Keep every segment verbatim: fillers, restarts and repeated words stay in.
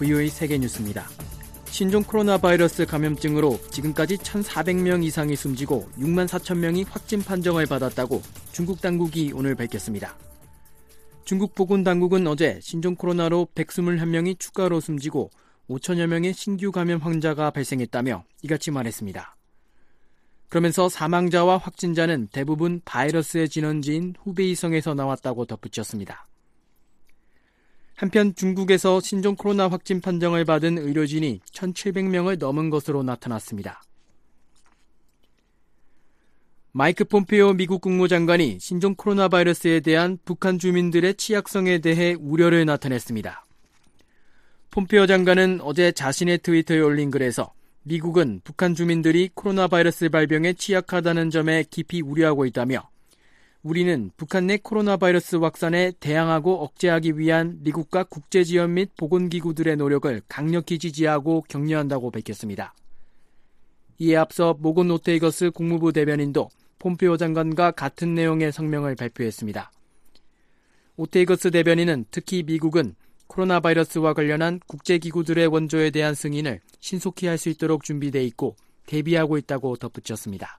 브이오에이 세계뉴스입니다. 신종 코로나 바이러스 감염증으로 지금까지 천사백 명 이상이 숨지고 육만 사천 명이 확진 판정을 받았다고 중국 당국이 오늘 밝혔습니다. 중국 보건당국은 어제 신종 코로나로 백이십일 명이 추가로 숨지고 오천여 명의 신규 감염 환자가 발생했다며 이같이 말했습니다. 그러면서 사망자와 확진자는 대부분 바이러스의 진원지인 후베이성에서 나왔다고 덧붙였습니다. 한편 중국에서 신종 코로나 확진 판정을 받은 의료진이 천칠백 명을 넘은 것으로 나타났습니다. 마이크 폼페오 미국 국무장관이 신종 코로나 바이러스에 대한 북한 주민들의 취약성에 대해 우려를 나타냈습니다. 폼페오 장관은 어제 자신의 트위터에 올린 글에서 미국은 북한 주민들이 코로나 바이러스 발병에 취약하다는 점에 깊이 우려하고 있다며 우리는 북한 내 코로나 바이러스 확산에 대항하고 억제하기 위한 미국과 국제지원 및 보건기구들의 노력을 강력히 지지하고 격려한다고 밝혔습니다. 이에 앞서 모건 오테이거스 국무부 대변인도 폼페오 장관과 같은 내용의 성명을 발표했습니다. 오테이거스 대변인은 특히 미국은 코로나 바이러스와 관련한 국제기구들의 원조에 대한 승인을 신속히 할 수 있도록 준비돼 있고 대비하고 있다고 덧붙였습니다.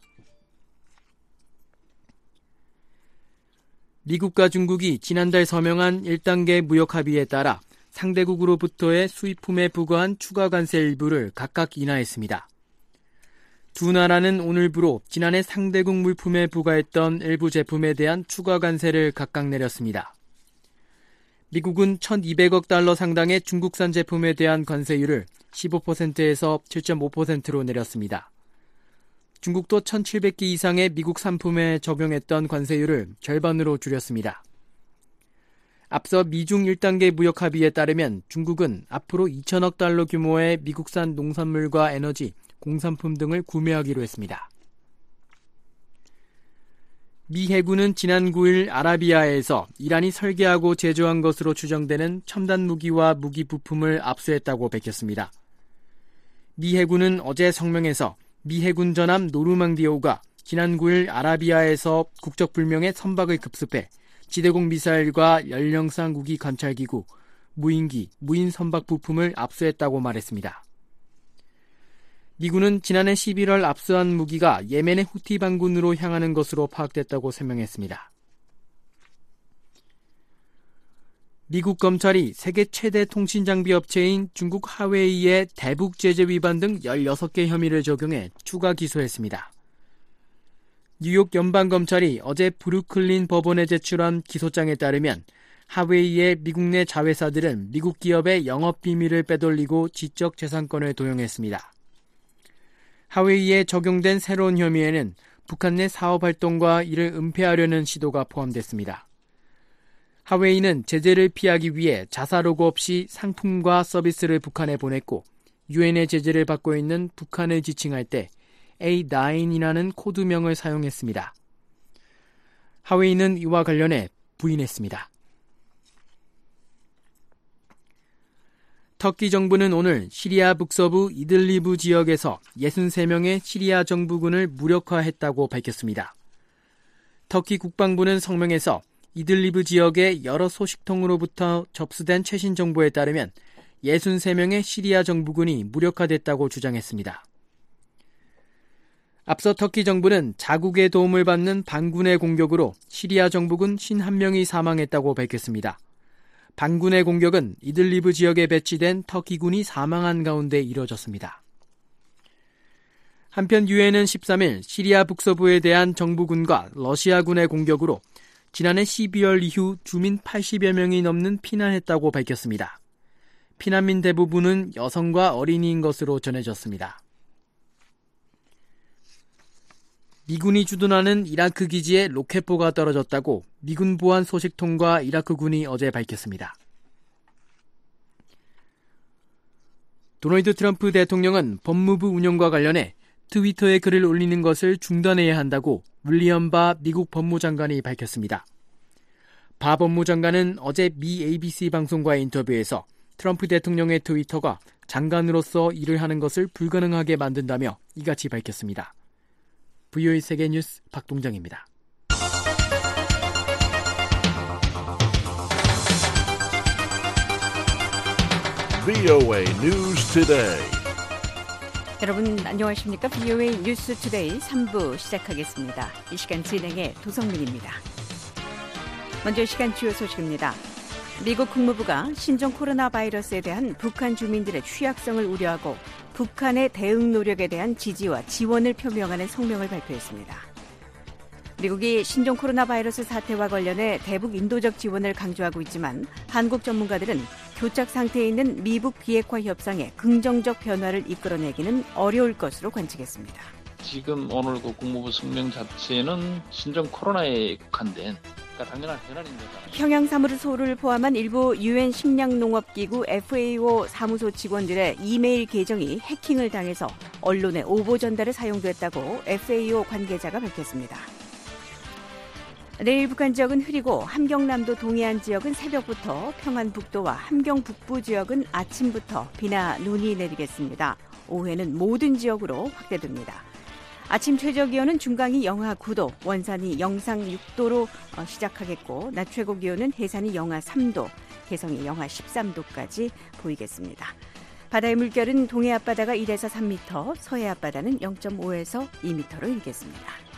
미국과 중국이 지난달 서명한 일 단계 무역 합의에 따라 상대국으로부터의 수입품에 부과한 추가 관세 일부를 각각 인하했습니다. 두 나라는 오늘부로 지난해 상대국 물품에 부과했던 일부 제품에 대한 추가 관세를 각각 내렸습니다. 미국은 천이백억 달러 상당의 중국산 제품에 대한 관세율을 십오 퍼센트에서 칠 점 오 퍼센트로 내렸습니다. 중국도 천칠백 개 이상의 미국 상품에 적용했던 관세율을 절반으로 줄였습니다. 앞서 미중 일 단계 무역 합의에 따르면 중국은 앞으로 이천억 달러 규모의 미국산 농산물과 에너지, 공산품 등을 구매하기로 했습니다. 미 해군은 지난 구일 아라비아에서 이란이 설계하고 제조한 것으로 추정되는 첨단 무기와 무기 부품을 압수했다고 밝혔습니다. 미 해군은 어제 성명에서 미 해군 전함 노르망디호가 지난 구일 아라비아에서 국적불명의 선박을 급습해 지대공 미사일과 연령상 무기 관찰기구, 무인기, 무인 선박 부품을 압수했다고 말했습니다. 미군은 지난해 십일월 압수한 무기가 예멘의 후티 반군으로 향하는 것으로 파악됐다고 설명했습니다. 미국 검찰이 세계 최대 통신장비 업체인 중국 하웨이의 대북 제재 위반 등 열여섯 개 혐의를 적용해 추가 기소했습니다. 뉴욕 연방검찰이 어제 브루클린 법원에 제출한 기소장에 따르면 하웨이의 미국 내 자회사들은 미국 기업의 영업비밀을 빼돌리고 지적 재산권을 도용했습니다. 하웨이에 적용된 새로운 혐의에는 북한 내 사업 활동과 이를 은폐하려는 시도가 포함됐습니다. 하웨이는 제재를 피하기 위해 자사 로고 없이 상품과 서비스를 북한에 보냈고 유엔의 제재를 받고 있는 북한을 지칭할 때 에이 나인이라는 코드명을 사용했습니다. 하웨이는 이와 관련해 부인했습니다. 터키 정부는 오늘 시리아 북서부 이들리브 지역에서 육십삼 명의 시리아 정부군을 무력화했다고 밝혔습니다. 터키 국방부는 성명에서 이들리브 지역의 여러 소식통으로부터 접수된 최신 정보에 따르면 육십삼 명의 시리아 정부군이 무력화됐다고 주장했습니다. 앞서 터키 정부는 자국의 도움을 받는 반군의 공격으로 시리아 정부군 오십일 명이 사망했다고 밝혔습니다. 반군의 공격은 이들리브 지역에 배치된 터키군이 사망한 가운데 이뤄졌습니다. 한편 유엔은 십삼일 시리아 북서부에 대한 정부군과 러시아군의 공격으로 지난해 십이월 이후 주민 팔십여 명이 넘는 피난했다고 밝혔습니다. 피난민 대부분은 여성과 어린이인 것으로 전해졌습니다. 미군이 주둔하는 이라크 기지에 로켓포가 떨어졌다고 미군 보안 소식통과 이라크군이 어제 밝혔습니다. 도널드 트럼프 대통령은 법무부 운영과 관련해 트위터에 글을 올리는 것을 중단해야 한다고 윌리엄 바 미국 법무장관이 밝혔습니다. 바 법무장관은 어제 미 에이비씨 방송과의 인터뷰에서 트럼프 대통령의 트위터가 장관으로서 일을 하는 것을 불가능하게 만든다며 이같이 밝혔습니다. 브이오에이 세계뉴스 박동정입니다. 브이오에이 News Today. 여러분 안녕하십니까? 브이오에이 뉴스 투데이 삼 부 시작하겠습니다. 이 시간 진행의 도성민입니다. 먼저 시간 주요 소식입니다. 미국 국무부가 신종 코로나 바이러스에 대한 북한 주민들의 취약성을 우려하고 북한의 대응 노력에 대한 지지와 지원을 표명하는 성명을 발표했습니다. 미국이 신종 코로나 바이러스 사태와 관련해 대북 인도적 지원을 강조하고 있지만 한국 전문가들은 교착 상태에 있는 미북 비핵화 협상에 긍정적 변화를 이끌어내기는 어려울 것으로 관측했습니다. 지금 오늘 그 국무부 성명 자체는 신종 코로나에 국한된 그러니까 당연한 현안인 거다. 평양 사무소를 포함한 일부 유엔 식량농업기구 에프에이오 사무소 직원들의 이메일 계정이 해킹을 당해서 언론에 오보 전달에 사용됐다고 에프에이오 관계자가 밝혔습니다. 내일 북한 지역은 흐리고 함경남도 동해안 지역은 새벽부터, 평안북도와 함경 북부 지역은 아침부터 비나 눈이 내리겠습니다. 오후에는 모든 지역으로 확대됩니다. 아침 최저기온은 중강이 영하 구 도, 원산이 영상 육 도로 시작하겠고 낮 최고기온은 해산이 영하 삼 도, 개성이 영하 십삼 도까지 보이겠습니다. 바다의 물결은 동해 앞바다가 일에서 삼 미터, 서해 앞바다는 영 점 오에서 이 미터로 일겠습니다.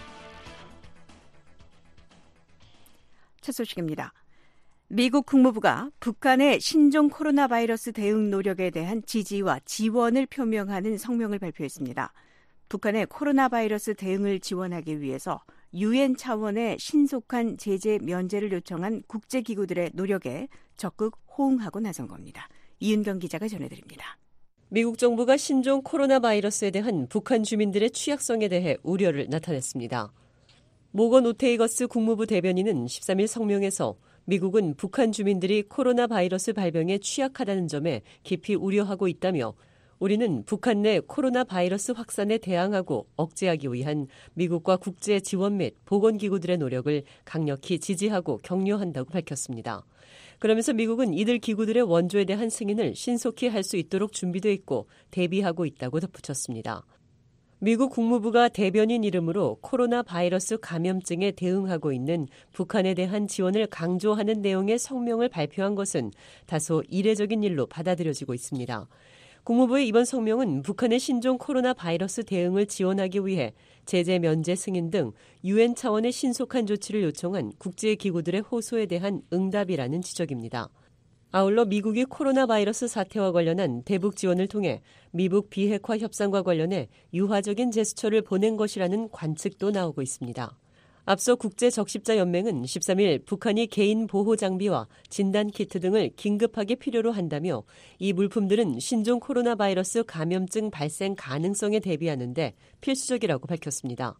첫 소식입니다. 미국 국무부가 북한의 신종 코로나 바이러스 대응 노력에 대한 지지와 지원을 표명하는 성명을 발표했습니다. 북한의 코로나 바이러스 대응을 지원하기 위해서 유엔 차원의 신속한 제재 면제를 요청한 국제기구들의 노력에 적극 호응하고 나선 겁니다. 이은경 기자가 전해드립니다. 미국 정부가 신종 코로나 바이러스에 대한 북한 주민들의 취약성에 대해 우려를 나타냈습니다. 모건 오테이거스 국무부 대변인은 십삼 일 성명에서 미국은 북한 주민들이 코로나 바이러스 발병에 취약하다는 점에 깊이 우려하고 있다며 우리는 북한 내 코로나 바이러스 확산에 대항하고 억제하기 위한 미국과 국제 지원 및 보건기구들의 노력을 강력히 지지하고 격려한다고 밝혔습니다. 그러면서 미국은 이들 기구들의 원조에 대한 승인을 신속히 할 수 있도록 준비돼 있고 대비하고 있다고 덧붙였습니다. 미국 국무부가 대변인 이름으로 코로나 바이러스 감염증에 대응하고 있는 북한에 대한 지원을 강조하는 내용의 성명을 발표한 것은 다소 이례적인 일로 받아들여지고 있습니다. 국무부의 이번 성명은 북한의 신종 코로나 바이러스 대응을 지원하기 위해 제재 면제 승인 등 유엔 차원의 신속한 조치를 요청한 국제기구들의 호소에 대한 응답이라는 지적입니다. 아울러 미국이 코로나 바이러스 사태와 관련한 대북 지원을 통해 미북 비핵화 협상과 관련해 유화적인 제스처를 보낸 것이라는 관측도 나오고 있습니다. 앞서 국제적십자연맹은 십삼 일 북한이 개인 보호 장비와 진단키트 등을 긴급하게 필요로 한다며 이 물품들은 신종 코로나 바이러스 감염증 발생 가능성에 대비하는 데 필수적이라고 밝혔습니다.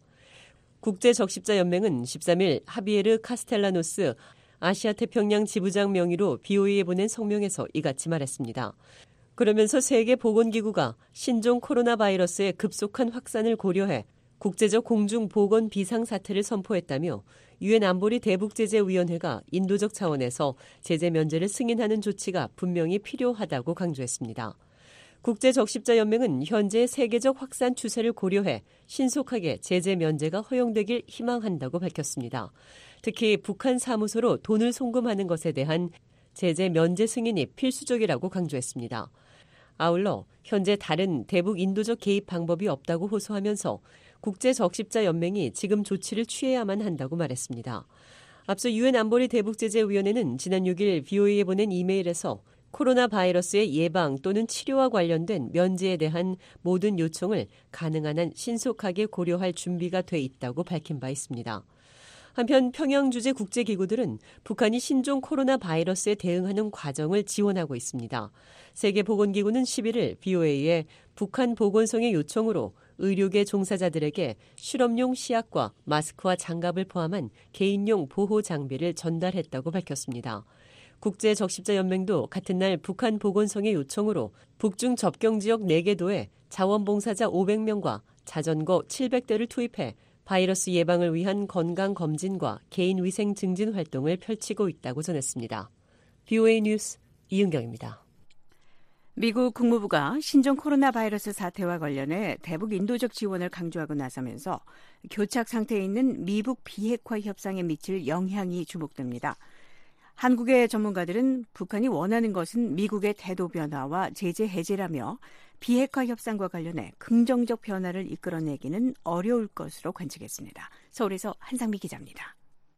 국제적십자연맹은 십삼 일 하비에르 카스텔라노스 아시아태평양 지부장 명의로 비오이에 보낸 성명에서 이같이 말했습니다. 그러면서 세계보건기구가 신종 코로나 바이러스의 급속한 확산을 고려해 국제적 공중보건 비상사태를 선포했다며 유엔 안보리 대북제재위원회가 인도적 차원에서 제재 면제를 승인하는 조치가 분명히 필요하다고 강조했습니다. 국제적십자연맹은 현재 세계적 확산 추세를 고려해 신속하게 제재 면제가 허용되길 희망한다고 밝혔습니다. 특히 북한 사무소로 돈을 송금하는 것에 대한 제재 면제 승인이 필수적이라고 강조했습니다. 아울러 현재 다른 대북 인도적 개입 방법이 없다고 호소하면서 국제적십자연맹이 지금 조치를 취해야만 한다고 말했습니다. 앞서 유엔 안보리 대북제재위원회는 지난 육 일 비오이에 보낸 이메일에서 코로나 바이러스의 예방 또는 치료와 관련된 면제에 대한 모든 요청을 가능한 한 신속하게 고려할 준비가 돼 있다고 밝힌 바 있습니다. 한편 평양 주재 국제기구들은 북한이 신종 코로나 바이러스에 대응하는 과정을 지원하고 있습니다. 세계보건기구는 십일 일 비오에이에 북한 보건성의 요청으로 의료계 종사자들에게 실험용 시약과 마스크와 장갑을 포함한 개인용 보호 장비를 전달했다고 밝혔습니다. 국제적십자연맹도 같은 날 북한 보건성의 요청으로 북중 접경지역 네 개 도에 자원봉사자 오백 명과 자전거 칠백 대를 투입해 바이러스 예방을 위한 건강검진과 개인위생 증진 활동을 펼치고 있다고 전했습니다. 비오에이 뉴스 이은경입니다. 미국 국무부가 신종 코로나 바이러스 사태와 관련해 대북 인도적 지원을 강조하고 나서면서 교착 상태에 있는 미북 비핵화 협상에 미칠 영향이 주목됩니다. 한국의 전문가들은 북한이 원하는 것은 미국의 태도 변화와 제재 해제라며 비핵화 협상과 관련해 긍정적 변화를 이끌어내기는 어려울 것으로 관측했습니다. 서울에서 한상미 기자입니다.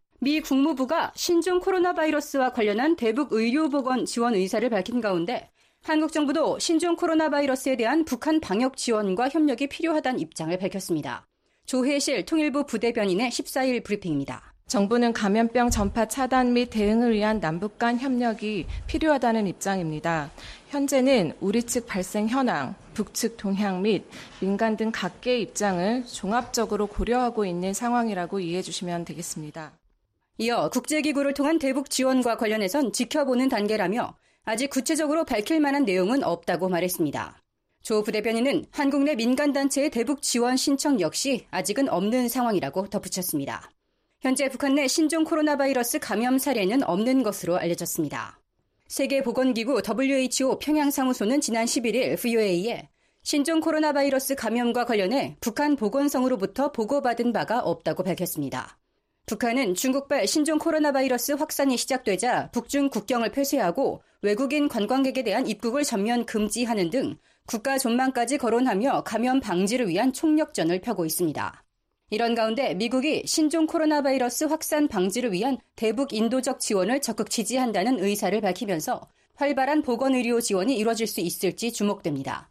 미 국무부가 신종 코로나 바이러스와 관련한 대북 의료보건 지원 의사를 밝힌 가운데 한국 정부도 신종 코로나 바이러스에 대한 북한 방역 지원과 협력이 필요하다는 입장을 밝혔습니다. 조혜실 통일부 부대변인의 십사 일 브리핑입니다. 정부는 감염병 전파 차단 및 대응을 위한 남북 간 협력이 필요하다는 입장입니다. 현재는 우리 측 발생 현황, 북측 동향 및 민간 등 각계의 입장을 종합적으로 고려하고 있는 상황이라고 이해해 주시면 되겠습니다. 이어 국제기구를 통한 대북 지원과 관련해선 지켜보는 단계라며 아직 구체적으로 밝힐 만한 내용은 없다고 말했습니다. 조 부대변인은 한국 내 민간단체의 대북 지원 신청 역시 아직은 없는 상황이라고 덧붙였습니다. 현재 북한 내 신종 코로나 바이러스 감염 사례는 없는 것으로 알려졌습니다. 세계보건기구 더블유에이치오 평양사무소는 지난 십일 일 브이오에이에 신종 코로나 바이러스 감염과 관련해 북한 보건성으로부터 보고받은 바가 없다고 밝혔습니다. 북한은 중국발 신종 코로나 바이러스 확산이 시작되자 북중 국경을 폐쇄하고 외국인 관광객에 대한 입국을 전면 금지하는 등 국가 존망까지 거론하며 감염 방지를 위한 총력전을 펴고 있습니다. 이런 가운데 미국이 신종 코로나 바이러스 확산 방지를 위한 대북 인도적 지원을 적극 지지한다는 의사를 밝히면서 활발한 보건의료 지원이 이루어질 수 있을지 주목됩니다.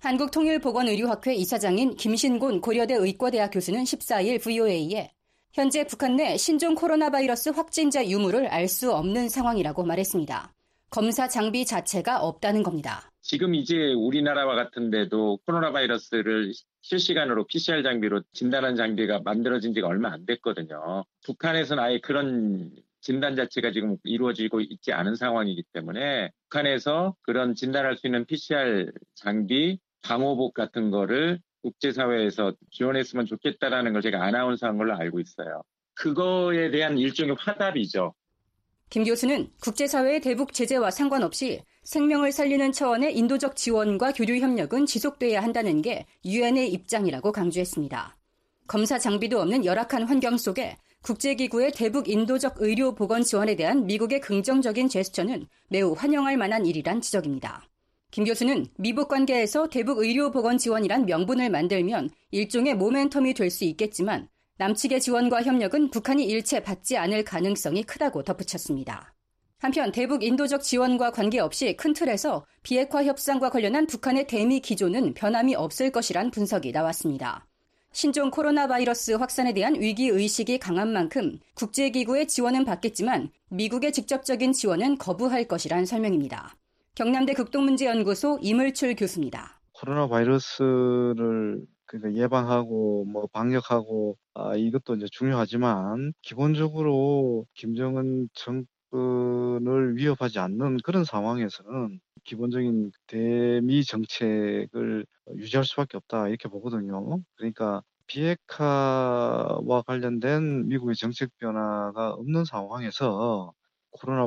한국통일보건의료학회 이사장인 김신곤 고려대 의과대학 교수는 십사 일 브이오에이에 현재 북한 내 신종 코로나 바이러스 확진자 유무를 알 수 없는 상황이라고 말했습니다. 검사 장비 자체가 없다는 겁니다. 지금 이제 우리나라와 같은 데도 코로나 바이러스를 실시간으로 피씨알 장비로 진단한 장비가 만들어진 지가 얼마 안 됐거든요. 북한에서는 아예 그런 진단 자체가 지금 이루어지고 있지 않은 상황이기 때문에 북한에서 그런 진단할 수 있는 피씨알 장비, 방호복 같은 거를 국제사회에서 지원했으면 좋겠다라는 걸 제가 아나운서한 걸로 알고 있어요. 그거에 대한 일종의 화답이죠. 김 교수는 국제사회의 대북 제재와 상관없이 생명을 살리는 차원의 인도적 지원과 교류 협력은 지속돼야 한다는 게 유엔의 입장이라고 강조했습니다. 검사 장비도 없는 열악한 환경 속에 국제기구의 대북 인도적 의료 보건 지원에 대한 미국의 긍정적인 제스처는 매우 환영할 만한 일이란 지적입니다. 김 교수는 미북 관계에서 대북 의료 보건 지원이란 명분을 만들면 일종의 모멘텀이 될 수 있겠지만 남측의 지원과 협력은 북한이 일체 받지 않을 가능성이 크다고 덧붙였습니다. 한편 대북 인도적 지원과 관계없이 큰 틀에서 비핵화 협상과 관련한 북한의 대미 기조는 변함이 없을 것이란 분석이 나왔습니다. 신종 코로나 바이러스 확산에 대한 위기의식이 강한 만큼 국제기구의 지원은 받겠지만 미국의 직접적인 지원은 거부할 것이란 설명입니다. 경남대 극동문제연구소 이물출 교수입니다. 코로나 바이러스를 그러니까 예방하고 뭐 방역하고 아, 이것도 이제 중요하지만 기본적으로 김정은 정권을 위협하지 않는 그런 상황에서는 기본적인 대미 정책을 유지할 수밖에 없다 이렇게 보거든요. 그러니까 비핵화와 관련된 미국의 정책 변화가 없는 상황에서 코로나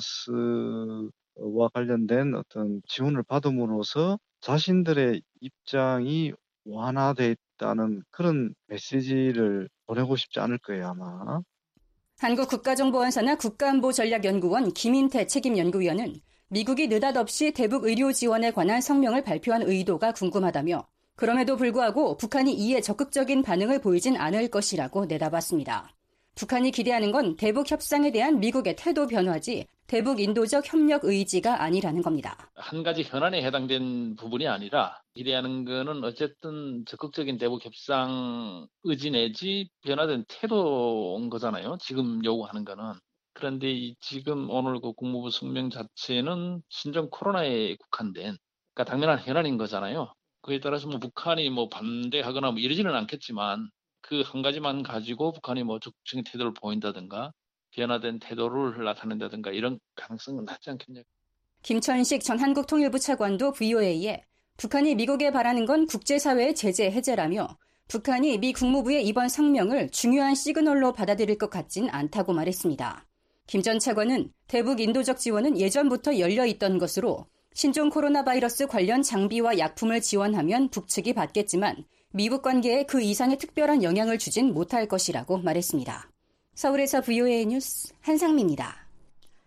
바이러스와 관련된 어떤 지원을 받음으로써 자신들의 입장이 완화돼 있다는 그런 메시지를 보내고 싶지 않을 거예요, 아마. 한국국가정보원사나 국가안보전략연구원 김인태 책임연구위원은 미국이 느닷없이 대북 의료 지원에 관한 성명을 발표한 의도가 궁금하다며 그럼에도 불구하고 북한이 이에 적극적인 반응을 보이진 않을 것이라고 내다봤습니다. 북한이 기대하는 건 대북 협상에 대한 미국의 태도 변화지 대북 인도적 협력 의지가 아니라는 겁니다. 한 가지 현안에 해당된 부분이 아니라 기대하는 거는 어쨌든 적극적인 대북 협상 의지 내지 변화된 태도인 거잖아요. 지금 요구하는 거는. 그런데 이 지금 오늘 그 국무부 성명 자체는 신종 코로나에 국한된, 그러니까 당면한 현안인 거잖아요. 그에 따라서 뭐 북한이 뭐 반대하거나 뭐 이러지는 않겠지만 그 한 가지만 가지고 북한이 뭐 적극적인 태도를 보인다든가 변화된 태도를 나타낸다든가 이런 가능성은 낮지 않겠냐. 김천식 전 한국통일부 차관도 브이오에이에 북한이 미국에 바라는 건 국제사회의 제재 해제라며 북한이 미 국무부의 이번 성명을 중요한 시그널로 받아들일 것 같진 않다고 말했습니다. 김 전 차관은 대북 인도적 지원은 예전부터 열려 있던 것으로 신종 코로나 바이러스 관련 장비와 약품을 지원하면 북측이 받겠지만 미북 관계에 그 이상의 특별한 영향을 주진 못할 것이라고 말했습니다. 서울에서 브이오에이 뉴스 한상미입니다.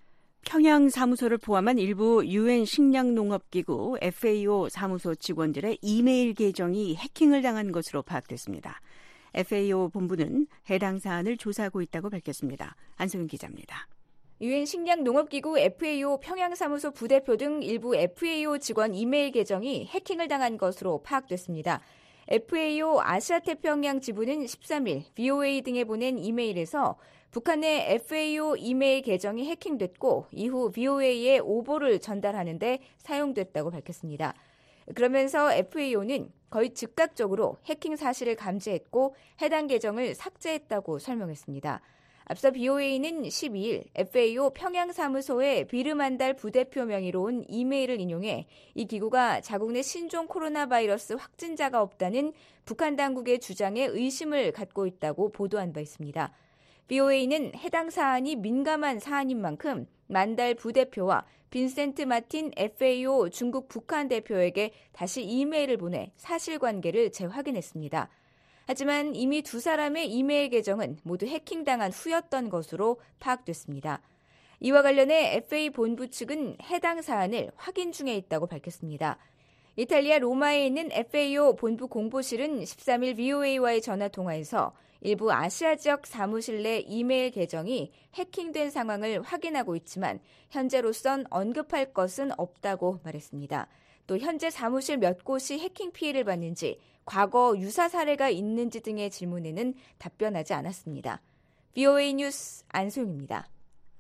평양 사무소를 포함한 일부 유엔 식량농업기구 에프에이오 사무소 직원들의 이메일 계정이 해킹을 당한 것으로 파악됐습니다. 에프에이오 본부는 해당 사안을 조사하고 있다고 밝혔습니다. 안소영 기자입니다. 유엔 식량농업기구 에프에이오 평양사무소 부대표 등 일부 에프에이오 직원 이메일 계정이 해킹을 당한 것으로 파악됐습니다. 에프에이오 아시아태평양 지부는 십삼 일 브이오에이 등에 보낸 이메일에서 북한 내 에프에이오 이메일 계정이 해킹됐고 이후 브이오에이에 오보를 전달하는 데 사용됐다고 밝혔습니다. 그러면서 에프에이오는 거의 즉각적으로 해킹 사실을 감지했고 해당 계정을 삭제했다고 설명했습니다. 앞서 브이오에이는 십이 일 에프에이오 평양사무소의 비르만달 부대표 명의로 온 이메일을 인용해 이 기구가 자국 내 신종 코로나 바이러스 확진자가 없다는 북한 당국의 주장에 의심을 갖고 있다고 보도한 바 있습니다. 브이오에이는 해당 사안이 민감한 사안인 만큼 만달 부대표와 빈센트 마틴 에프에이오 중국 북한 대표에게 다시 이메일을 보내 사실관계를 재확인했습니다. 하지만 이미 두 사람의 이메일 계정은 모두 해킹당한 후였던 것으로 파악됐습니다. 이와 관련해 에프에이 본부 측은 해당 사안을 확인 중에 있다고 밝혔습니다. 이탈리아 로마에 있는 에프에이오 본부 공보실은 십삼 일 브이오에이와의 전화통화에서 일부 아시아 지역 사무실 내 이메일 계정이 해킹된 상황을 확인하고 있지만 현재로선 언급할 것은 없다고 말했습니다. 또 현재 사무실 몇 곳이 해킹 피해를 받는지, 과거 유사 사례가 있는지 등의 질문에는 답변하지 않았습니다. 브이오에이 뉴스 안소영입니다.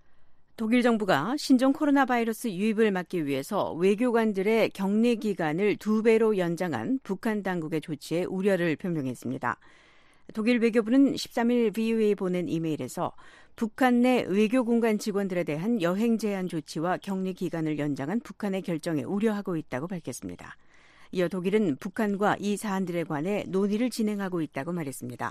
독일 정부가 신종 코로나 바이러스 유입을 막기 위해서 외교관들의 격리 기간을 두 배로 연장한 북한 당국의 조치에 우려를 표명했습니다. 독일 외교부는 십삼 일 브이오에이에 보낸 이메일에서 북한 내 외교공간 직원들에 대한 여행 제한 조치와 격리 기간을 연장한 북한의 결정에 우려하고 있다고 밝혔습니다. 이어 독일은 북한과 이 사안들에 관해 논의를 진행하고 있다고 말했습니다.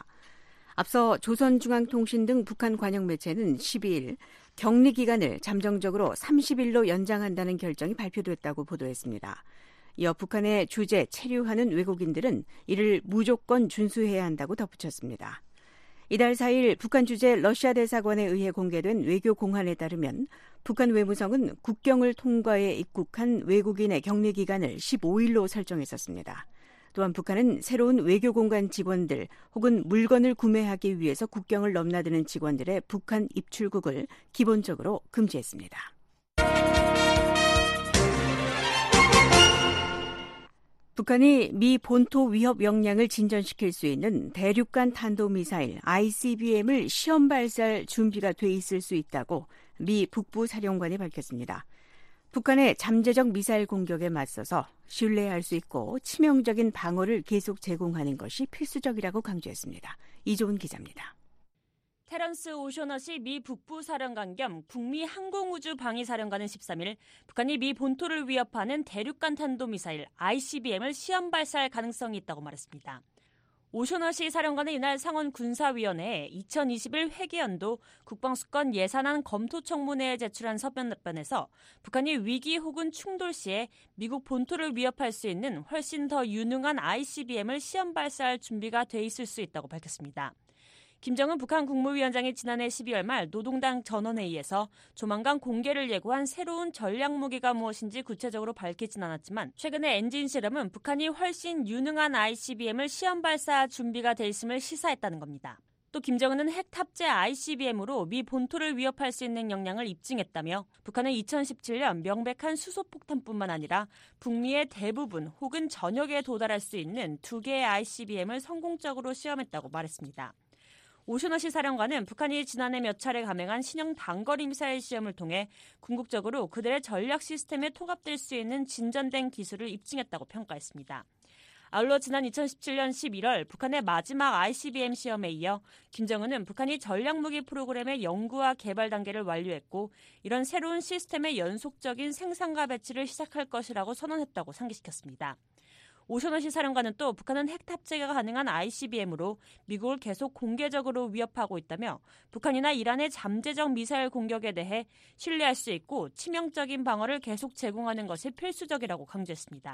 앞서 조선중앙통신 등 북한 관영 매체는 십이 일 격리 기간을 잠정적으로 삼십 일로 연장한다는 결정이 발표됐다고 보도했습니다. 이어 북한에 주재, 체류하는 외국인들은 이를 무조건 준수해야 한다고 덧붙였습니다. 이달 사 일 북한 주재 러시아 대사관에 의해 공개된 외교 공안에 따르면 북한 외무성은 국경을 통과해 입국한 외국인의 격리 기간을 십오 일로 설정했었습니다. 또한 북한은 새로운 외교공간 직원들 혹은 물건을 구매하기 위해서 국경을 넘나드는 직원들의 북한 입출국을 기본적으로 금지했습니다. 북한이 미 본토 위협 역량을 진전시킬 수 있는 대륙간 탄도미사일 아이씨비엠을 시험 발사할 준비가 돼 있을 수 있다고 미 북부 사령관이 밝혔습니다. 북한의 잠재적 미사일 공격에 맞서서 신뢰할 수 있고 치명적인 방어를 계속 제공하는 것이 필수적이라고 강조했습니다. 이조은 기자입니다. 테런스 오셔너시 미 북부 사령관 겸 북미 항공우주 방위사령관은 십삼 일 북한이 미 본토를 위협하는 대륙간 탄도미사일 아이씨비엠을 시험 발사할 가능성이 있다고 말했습니다. 오셔너시 사령관은 이날 상원 군사위원회에 이천이십일 회계연도 국방수권 예산안 검토 청문회에 제출한 서면에서 북한이 위기 혹은 충돌 시에 미국 본토를 위협할 수 있는 훨씬 더 유능한 아이씨비엠을 시험 발사할 준비가 돼 있을 수 있다고 밝혔습니다. 김정은 북한 국무위원장이 지난해 십이월 말 노동당 전원회의에서 조만간 공개를 예고한 새로운 전략무기가 무엇인지 구체적으로 밝히진 않았지만 최근에 엔진 실험은 북한이 훨씬 유능한 아이씨비엠을 시험 발사 준비가 돼 있음을 시사했다는 겁니다. 또 김정은은 핵 탑재 아이씨비엠으로 미 본토를 위협할 수 있는 역량을 입증했다며 북한은 이천십칠 년 명백한 수소폭탄뿐만 아니라 북미의 대부분 혹은 전역에 도달할 수 있는 두 개의 아이씨비엠을 성공적으로 시험했다고 말했습니다. 오셔너시 사령관은 북한이 지난해 몇 차례 감행한 신형 단거리 미사일 시험을 통해 궁극적으로 그들의 전략 시스템에 통합될 수 있는 진전된 기술을 입증했다고 평가했습니다. 아울러 지난 이천십칠 년 십일월 북한의 마지막 아이씨비엠 시험에 이어 김정은은 북한이 전략무기 프로그램의 연구와 개발 단계를 완료했고 이런 새로운 시스템의 연속적인 생산과 배치를 시작할 것이라고 선언했다고 상기시켰습니다. 오셔너시 사령관은 또 북한은 핵 탑재가 가능한 아이씨비엠으로 미국을 계속 공개적으로 위협하고 있다며 북한이나 이란의 잠재적 미사일 공격에 대해 신뢰할 수 있고 치명적인 방어를 계속 제공하는 것이 필수적이라고 강조했습니다.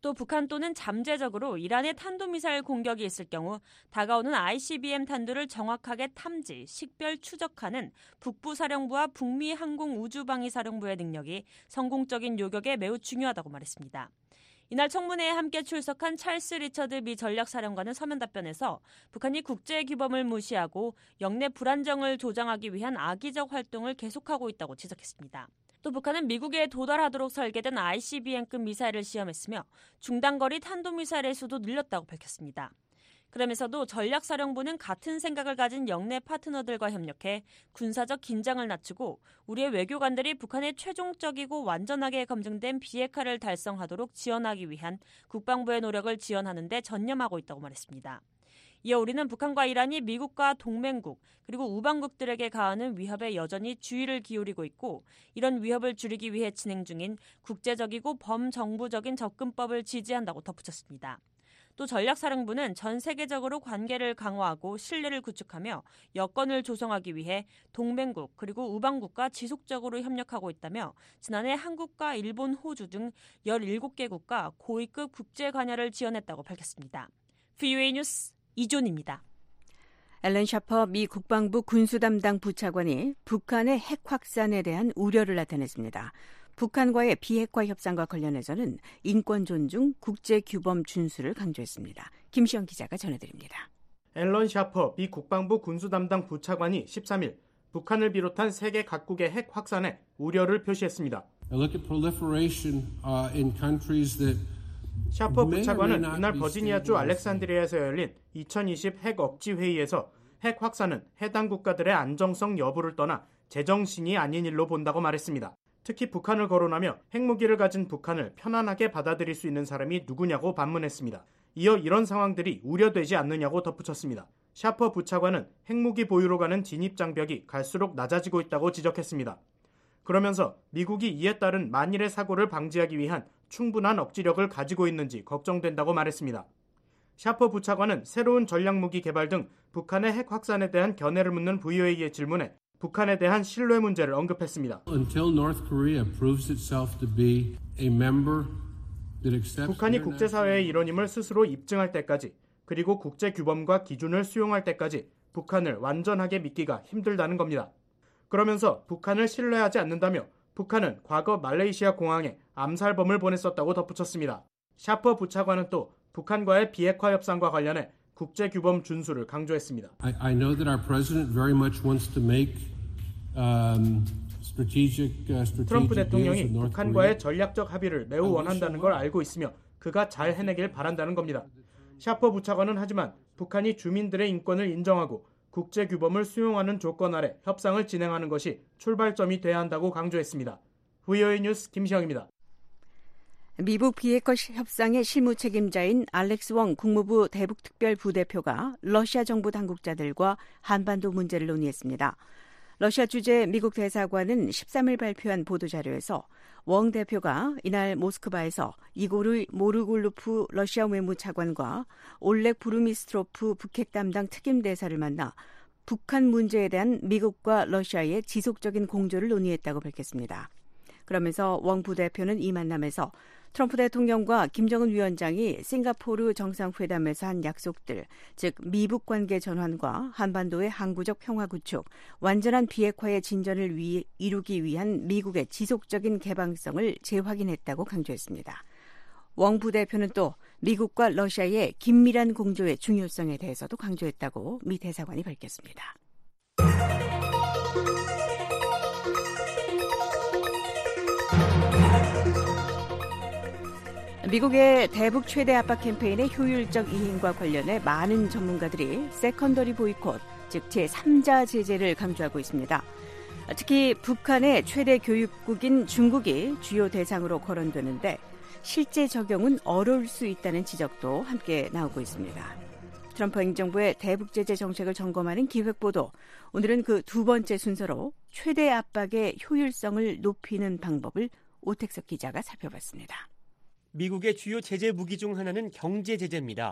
또 북한 또는 잠재적으로 이란의 탄도미사일 공격이 있을 경우 다가오는 아이씨비엠 탄두를 정확하게 탐지, 식별, 추적하는 북부사령부와 북미항공우주방위사령부의 능력이 성공적인 요격에 매우 중요하다고 말했습니다. 이날 청문회에 함께 출석한 찰스 리처드 미 전략사령관은 서면 답변에서 북한이 국제규범을 무시하고 영내 불안정을 조장하기 위한 악의적 활동을 계속하고 있다고 지적했습니다. 또 북한은 미국에 도달하도록 설계된 아이씨비엠급 미사일을 시험했으며 중단거리 탄도미사일의 수도 늘렸다고 밝혔습니다. 그러면서도 전략사령부는 같은 생각을 가진 영내 파트너들과 협력해 군사적 긴장을 낮추고 우리의 외교관들이 북한의 최종적이고 완전하게 검증된 비핵화를 달성하도록 지원하기 위한 국방부의 노력을 지원하는 데 전념하고 있다고 말했습니다. 이어 우리는 북한과 이란이 미국과 동맹국 그리고 우방국들에게 가하는 위협에 여전히 주의를 기울이고 있고 이런 위협을 줄이기 위해 진행 중인 국제적이고 범정부적인 접근법을 지지한다고 덧붙였습니다. 또 전략사령부는 전 세계적으로 관계를 강화하고 신뢰를 구축하며 여건을 조성하기 위해 동맹국 그리고 우방국과 지속적으로 협력하고 있다며 지난해 한국과 일본, 호주 등 열일곱 개국과 고위급 국제 관여를 지원했다고 밝혔습니다. 브이오에이 뉴스 이존입니다. 앨런 샤퍼 미 국방부 군수담당 부차관이 북한의 핵 확산에 대한 우려를 나타냈습니다. 북한과의 비핵화 협상과 관련해서는 인권 존중, 국제 규범 준수를 강조했습니다. 김시영 기자가 전해드립니다. 앨런 샤퍼 미 국방부 군수담당 부차관이 십삼 일 북한을 비롯한 세계 각국의 핵 확산에 우려를 표시했습니다. 샤퍼 부차관은 이날 버지니아주 알렉산드리아에서 열린 이천이십 핵 억지 회의에서 핵 확산은 해당 국가들의 안정성 여부를 떠나 제정신이 아닌 일로 본다고 말했습니다. 특히 북한을 거론하며 핵무기를 가진 북한을 편안하게 받아들일 수 있는 사람이 누구냐고 반문했습니다. 이어 이런 상황들이 우려되지 않느냐고 덧붙였습니다. 샤퍼 부차관은 핵무기 보유로 가는 진입장벽이 갈수록 낮아지고 있다고 지적했습니다. 그러면서 미국이 이에 따른 만일의 사고를 방지하기 위한 충분한 억지력을 가지고 있는지 걱정된다고 말했습니다. 샤퍼 부차관은 새로운 전략무기 개발 등 북한의 핵 확산에 대한 견해를 묻는 브이오에이의 질문에 북한에 대한 신뢰 문제를 언급했습니다. 북한이 국제사회의 일원임을 스스로 입증할 때까지 그리고 국제규범과 기준을 수용할 때까지 북한을 완전하게 믿기가 힘들다는 겁니다. 그러면서 북한을 신뢰하지 않는다며 북한은 과거 말레이시아 공항에 암살범을 보냈었다고 덧붙였습니다. 샤퍼 부차관은 또 북한과의 비핵화 협상과 관련해 국제규범 준수를 강조했습니다. I, I know that our president very much wants to make um, strategic, uh, strategic 트럼프 대통령이 deals with North 북한과의 Korea. 전략적 합의를 매우 원한다는 걸 알고 있으며 그가 잘 해내길 바란다는 겁니다. 샤퍼 부차관은 하지만 북한이 주민들의 인권을 인정하고 국제규범을 수용하는 조건 아래 협상을 진행하는 것이 출발점이 돼야 한다고 강조했습니다. 브이오에이 뉴스 김시영입니다. 미북 비핵화 협상의 실무 책임자인 알렉스 웡 국무부 대북특별부대표가 러시아 정부 당국자들과 한반도 문제를 논의했습니다. 러시아 주재 미국 대사관은 십삼 일 발표한 보도자료에서 웡 대표가 이날 모스크바에서 이고르 모르골로프 러시아 외무차관과 올렉 부르미스트로프 북핵 담당 특임대사를 만나 북한 문제에 대한 미국과 러시아의 지속적인 공조를 논의했다고 밝혔습니다. 그러면서 웡 부대표는 이 만남에서 트럼프 대통령과 김정은 위원장이 싱가포르 정상회담에서 한 약속들, 즉 미북 관계 전환과 한반도의 항구적 평화 구축, 완전한 비핵화의 진전을 위, 이루기 위한 미국의 지속적인 개방성을 재확인했다고 강조했습니다. 웡 부대표는 또 미국과 러시아의 긴밀한 공조의 중요성에 대해서도 강조했다고 미 대사관이 밝혔습니다. 미국의 대북 최대 압박 캠페인의 효율적 이행과 관련해 많은 전문가들이 세컨더리 보이콧, 즉 제삼자 제재를 강조하고 있습니다. 특히 북한의 최대 교육국인 중국이 주요 대상으로 거론되는데 실제 적용은 어려울 수 있다는 지적도 함께 나오고 있습니다. 트럼프 행정부의 대북 제재 정책을 점검하는 기획보도, 오늘은 그 두 번째 순서로 최대 압박의 효율성을 높이는 방법을 오택석 기자가 살펴봤습니다. 미국의 주요 제재 무기 중 하나는 경제 제재입니다.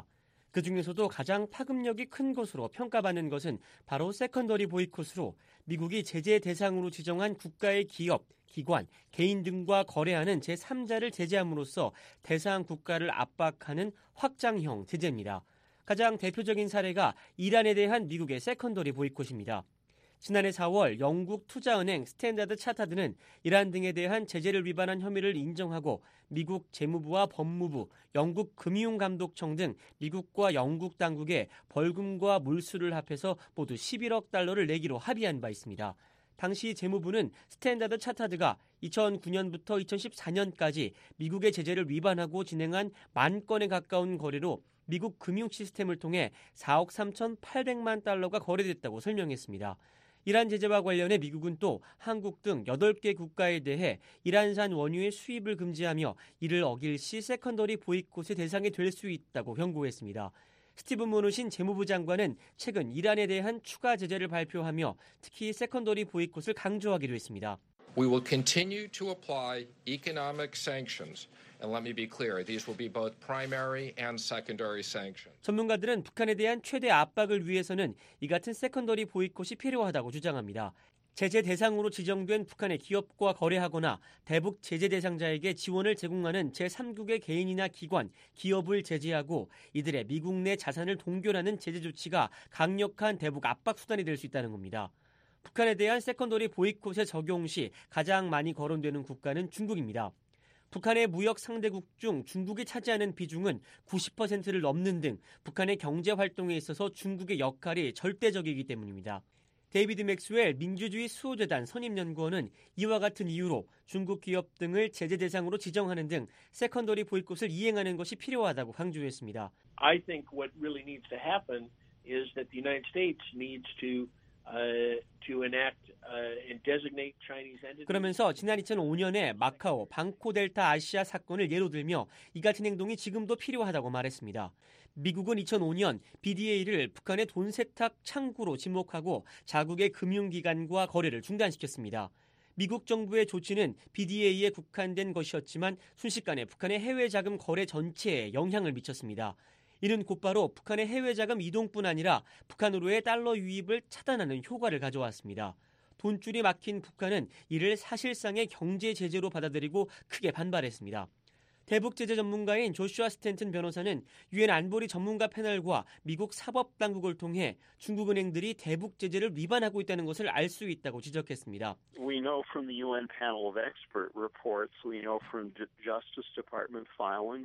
그중에서도 가장 파급력이 큰 것으로 평가받는 것은 바로 세컨더리 보이콧으로 미국이 제재 대상으로 지정한 국가의 기업, 기관, 개인 등과 거래하는 제삼자를 제재함으로써 대상 국가를 압박하는 확장형 제재입니다. 가장 대표적인 사례가 이란에 대한 미국의 세컨더리 보이콧입니다. 지난해 사월 영국 투자은행 스탠다드 차타드는 이란 등에 대한 제재를 위반한 혐의를 인정하고 미국 재무부와 법무부, 영국 금융감독청 등 미국과 영국 당국에 벌금과 물수를 합해서 모두 십일억 달러를 내기로 합의한 바 있습니다. 당시 재무부는 스탠다드 차타드가 이천구 년부터 이천십사 년까지 미국의 제재를 위반하고 진행한 만 건에 가까운 거래로 미국 금융 시스템을 통해 사억 삼천팔백만 달러가 거래됐다고 설명했습니다. 이란 제재와 관련해 미국은 또 한국 등 여덟 개 국가에 대해 이란산 원유의 수입을 금지하며 이를 어길 시 세컨더리 보이콧의 대상이 될 수 있다고 경고했습니다. 스티븐 무누신 재무부 장관은 최근 이란에 대한 추가 제재를 발표하며 특히 세컨더리 보이콧을 강조하기도 했습니다. We will continue to apply economic sanctions. And let me be clear, these will be both primary and secondary sanctions. 전문가들은 북한에 대한 최대 압박을 위해서는 이 같은 세컨더리 보이콧이 필요하다고 주장합니다. 제재 대상으로 지정된 북한의 기업과 거래하거나 대북 제재 대상자에게 지원을 제공하는 제삼국의 개인이나 기관, 기업을 제재하고 이들의 미국 내 자산을 동결하는 제재 조치가 강력한 대북 압박 수단이 될 수 있다는 겁니다. 북한에 대한 세컨더리 보이콧의 적용 시 가장 많이 거론되는 국가는 중국입니다. 북한의 무역 상대국 중 중국이 차지하는 비중은 구십 퍼센트를 넘는 등 북한의 경제 활동에 있어서 중국의 역할이 절대적이기 때문입니다. 데이비드 맥스웰 민주주의 수호재단 선임연구원은 이와 같은 이유로 중국 기업 등을 제재 대상으로 지정하는 등 세컨더리 보이콧을 이행하는 것이 필요하다고 강조했습니다. I think what really needs to happen is that the United States needs to Uh, to enact uh, and designate Chinese entities. 그러면서 지난 이천오 년에 마카오, 방코델타 아시아 사건을 예로 들며 이 같은 행동이 지금도 필요하다고 말했습니다. 미국은 이천오 년 비디에이를 북한의 돈 세탁 창구로 지목하고 자국의 금융기관과 거래를 중단시켰습니다. 미국 정부의 조치는 비디에이에 국한된 것이었지만 순식간에 북한의 해외 자금 거래 전체에 영향을 미쳤습니다. 이는 곧바로 북한의 해외 자금 이동뿐 아니라 북한으로의 달러 유입을 차단하는 효과를 가져왔습니다. 돈줄이 막힌 북한은 이를 사실상의 경제 제재로 받아들이고 크게 반발했습니다. 대북 제재 전문가인 조슈아 스탠튼 변호사는 유엔 안보리 전문가 패널과 미국 사법 당국을 통해 중국 은행들이 대북 제재를 위반하고 있다는 것을 알 수 있다고 지적했습니다. We know from the U N panel of expert reports, we know from Justice Department filings.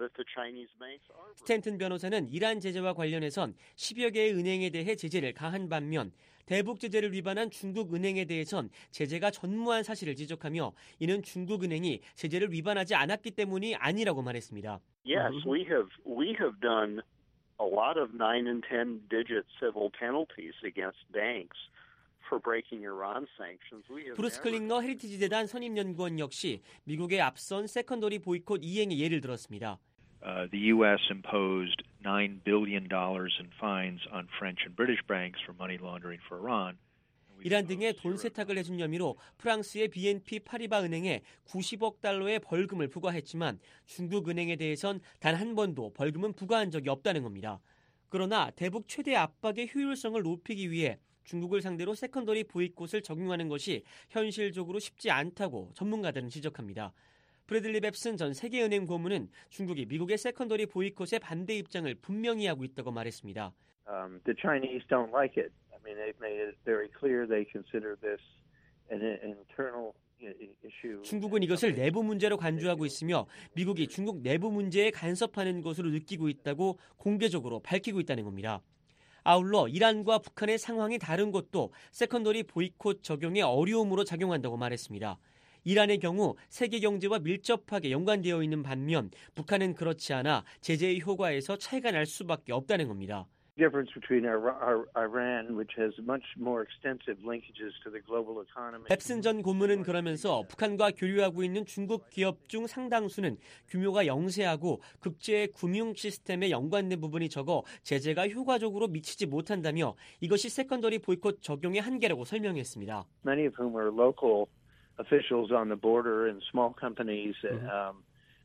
스탠튼 변호사는 이란 제재와 관련해선 십여 개의 은행에 대해 제재를 가한 반면 대북 제재를 위반한 중국 은행에 대해선 제재가 전무한 사실을 지적하며 이는 중국 은행이 제재를 위반하지 않았기 때문이 아니라고 말했습니다. Yes, we have we have done a lot of nine and ten digit civil penalties against banks. 브루스 클링너 헤리티지 재단 선임연구원 역시 미국의 앞선 세컨더리 보이콧 이행의 예를 들었습니다. Uh, the U S imposed nine billion dollars in fines on French and British banks for money laundering for Iran. 이란 등의 돈 세탁을 해준 혐의로 프랑스의 비엔피 파리바 은행에 구십억 달러의 벌금을 부과했지만 중국 은행에 대해선 단 한 번도 벌금은 부과한 적이 없다는 겁니다. 그러나 대북 최대 압박의 효율성을 높이기 위해 중국을 상대로 세컨더리 보이콧을 적용하는 것이 현실적으로 쉽지 않다고 전문가들은 지적합니다. 브래들리 뱁슨 전 세계은행 고문은 중국이 미국의 세컨더리 보이콧에 반대 입장을 분명히 하고 있다고 말했습니다. Um, the Chinese don't like it. I mean, they've made it very clear they consider this an internal issue. 중국은 이것을 내부 문제로 간주하고 있으며 미국이 중국 내부 문제에 간섭하는 것으로 느끼고 있다고 공개적으로 밝히고 있다는 겁니다. 아울러 이란과 북한의 상황이 다른 것도 세컨더리 보이콧 적용의 어려움으로 작용한다고 말했습니다. 이란의 경우 세계 경제와 밀접하게 연관되어 있는 반면 북한은 그렇지 않아 제재의 효과에서 차이가 날 수밖에 없다는 겁니다. difference between Iran, which has much more extensive linkages to the global economy. 뱁슨 전 고문은 그러면서 북한과 교류하고 있는 중국 기업 중 상당수는 규모가 영세하고 국제 금융 시스템에 연관된 부분이 적어 제재가 효과적으로 미치지 못한다며 이것이 세컨더리 보이콧 적용의 한계라고 설명했습니다. Many of whom are local officials on the border and small companies. Um,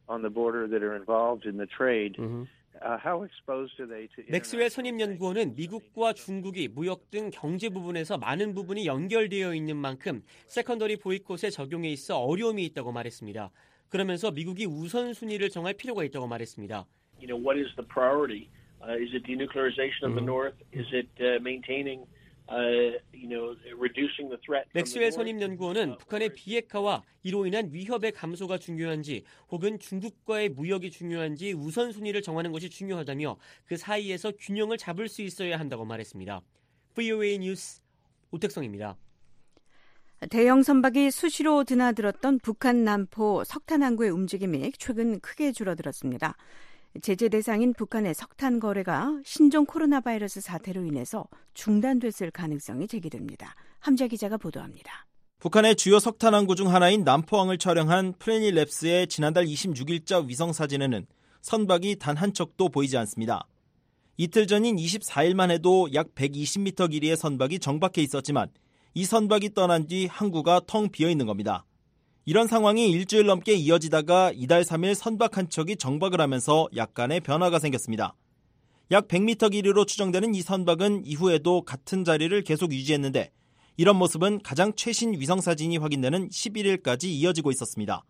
on the border that are involved in the trade. Uh, how exposed are they to 맥스웰 선임연구원은 미국과 중국이 무역 등 경제 부분에서 많은 부분이 연결되어 있는 만큼 세컨더리 보이콧에 적용에 있어 어려움이 있다고 말했습니다. 그러면서 미국이 우선순위를 정할 필요가 있다고 말했습니다. You know, what is the priority? Uh, is it denuclearization of the North? Is it uh, maintaining Uh, you know, reducing the threat. 맥스웰 선임연구원은 북한의 비핵화와 이로 인한 위협의 감소가 중요한지 혹은 중국과의 무역이 중요한지 우선순위를 정하는 것이 중요하다며 그 사이에서 균형을 잡을 수 있어야 한다고 말했습니다. 브이오에이 뉴스 오택성입니다. 대형 선박이 수시로 드나들었던 북한 남포 석탄 항구의 움직임이 최근 크게 줄어들었습니다. 제재 대상인 북한의 석탄 거래가 신종 코로나 바이러스 사태로 인해서 중단됐을 가능성이 제기됩니다. 함자 기자가 보도합니다. 북한의 주요 석탄 항구 중 하나인 남포항을 촬영한 플래닛랩스의 지난달 이십육일자 위성사진에는 선박이 단 한 척도 보이지 않습니다. 이틀 전인 이십사일만 해도 약 백이십 미터 길이의 선박이 정박해 있었지만 이 선박이 떠난 뒤 항구가 텅 비어 있는 겁니다. 이런 상황이 일주일 넘게 이어지다가 이달 삼일 선박 한 척이 정박을 하면서 약간의 변화가 생겼습니다. 약 백 미터 길이로 추정되는 이 선박은 이후에도 같은 자리를 계속 유지했는데 이런 모습은 가장 최신 위성사진이 확인되는 십일일까지 이어지고 있었습니다.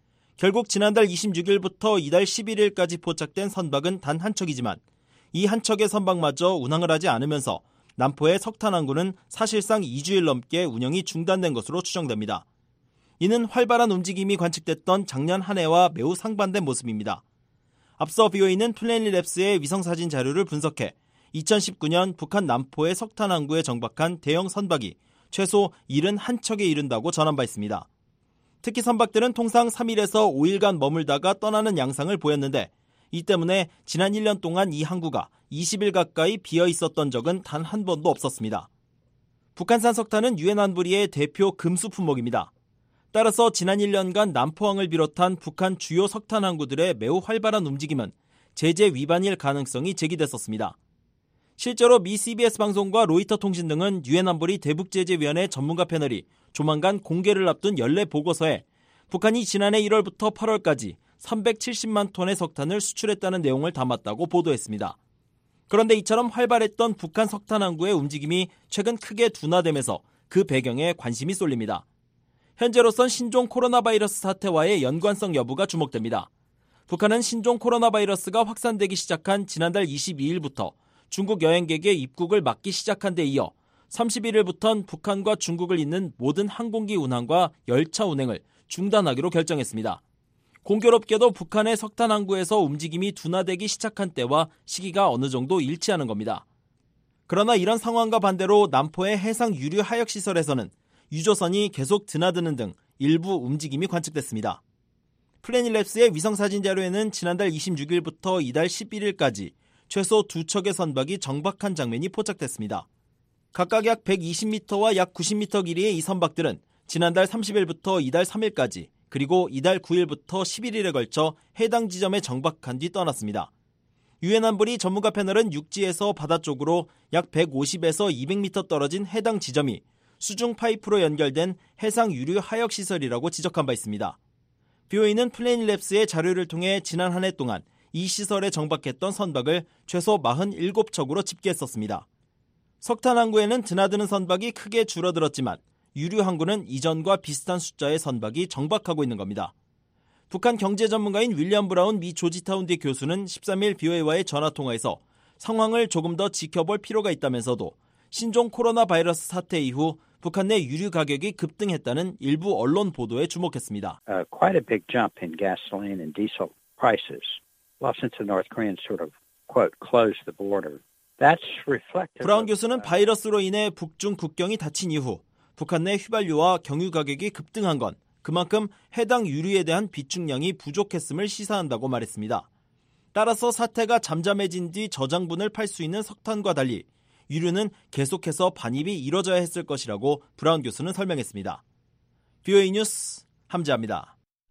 결국 지난달 이십육일부터 이달 십일일까지 포착된 선박은 단 한 척이지만 이 한 척의 선박마저 운항을 하지 않으면서 남포의 석탄 항구는 사실상 이주일 넘게 운영이 중단된 것으로 추정됩니다. 이는 활발한 움직임이 관측됐던 작년 한 해와 매우 상반된 모습입니다. 앞서 비오이는 플래닛랩스의 위성사진 자료를 분석해 이천십구년 북한 남포의 석탄 항구에 정박한 대형 선박이 최소 칠십일 척에 이른다고 전한 바 있습니다. 특히 선박들은 통상 삼일에서 오일간 머물다가 떠나는 양상을 보였는데 이 때문에 지난 일 년 동안 이 항구가 이십일 가까이 비어 있었던 적은 단 한 번도 없었습니다. 북한산 석탄은 유엔 안보리의 대표 금수 품목입니다. 따라서 지난 일 년간 남포항을 비롯한 북한 주요 석탄 항구들의 매우 활발한 움직임은 제재 위반일 가능성이 제기됐었습니다. 실제로 미 씨비에스 방송과 로이터 통신 등은 유엔 안보리 대북제재위원회 전문가 패널이 조만간 공개를 앞둔 연례 보고서에 북한이 지난해 일월부터 팔월까지 삼백칠십만 톤의 석탄을 수출했다는 내용을 담았다고 보도했습니다. 그런데 이처럼 활발했던 북한 석탄 항구의 움직임이 최근 크게 둔화되면서 그 배경에 관심이 쏠립니다. 현재로선 신종 코로나 바이러스 사태와의 연관성 여부가 주목됩니다. 북한은 신종 코로나 바이러스가 확산되기 시작한 지난달 이십이일부터 중국 여행객의 입국을 막기 시작한 데 이어 삼십일일부터는 북한과 중국을 잇는 모든 항공기 운항과 열차 운행을 중단하기로 결정했습니다. 공교롭게도 북한의 석탄 항구에서 움직임이 둔화되기 시작한 때와 시기가 어느 정도 일치하는 겁니다. 그러나 이런 상황과 반대로 남포의 해상 유류 하역 시설에서는 유조선이 계속 드나드는 등 일부 움직임이 관측됐습니다. 플래닛랩스의 위성사진 자료에는 지난달 이십육일부터 이달 십일일까지 최소 두 척의 선박이 정박한 장면이 포착됐습니다. 각각 약 백이십 미터와 약 구십 미터 길이의 이 선박들은 지난달 삼십일부터 이달 삼일까지 그리고 이달 구일부터 십일일에 걸쳐 해당 지점에 정박한 뒤 떠났습니다. 유엔 안보리 전문가 패널은 육지에서 바다 쪽으로 약 백오십에서 이백 미터 떨어진 해당 지점이 수중 파이프로 연결된 해상 유류 하역 시설이라고 지적한 바 있습니다. 비오이는 플래닛랩스의 자료를 통해 지난 한 해 동안 이 시설에 정박했던 선박을 최소 사십칠 척으로 집계했었습니다. 석탄 항구에는 드나드는 선박이 크게 줄어들었지만 유류 항구는 이전과 비슷한 숫자의 선박이 정박하고 있는 겁니다. 북한 경제 전문가인 윌리엄 브라운 미 조지타운대 교수는 십삼일 비오에이와의 전화통화에서 상황을 조금 더 지켜볼 필요가 있다면서도 신종 코로나 바이러스 사태 이후 북한 내 유류 가격이 급등했다는 일부 언론 보도에 주목했습니다. Uh, quite a big jump in gasoline and diesel prices. Well, since the North Koreans sort of quote closed the border. That's reflective. 브라운 교수는 바이러스로 인해 북중 국경이 닫힌 이후 북한 내 휘발유와 경유 가격이 급등한 건 그만큼 해당 유류에 대한 비축량이 부족했음을 시사한다고 말했습니다. 따라서 사태가 잠잠해진 뒤 저장분을 팔 수 있는 석탄과 달리 유류는 계속해서 반입이 이뤄져야 했을 것이라고 브라운 교수는 설명했습니다. 비오에이 뉴스 함재합니다.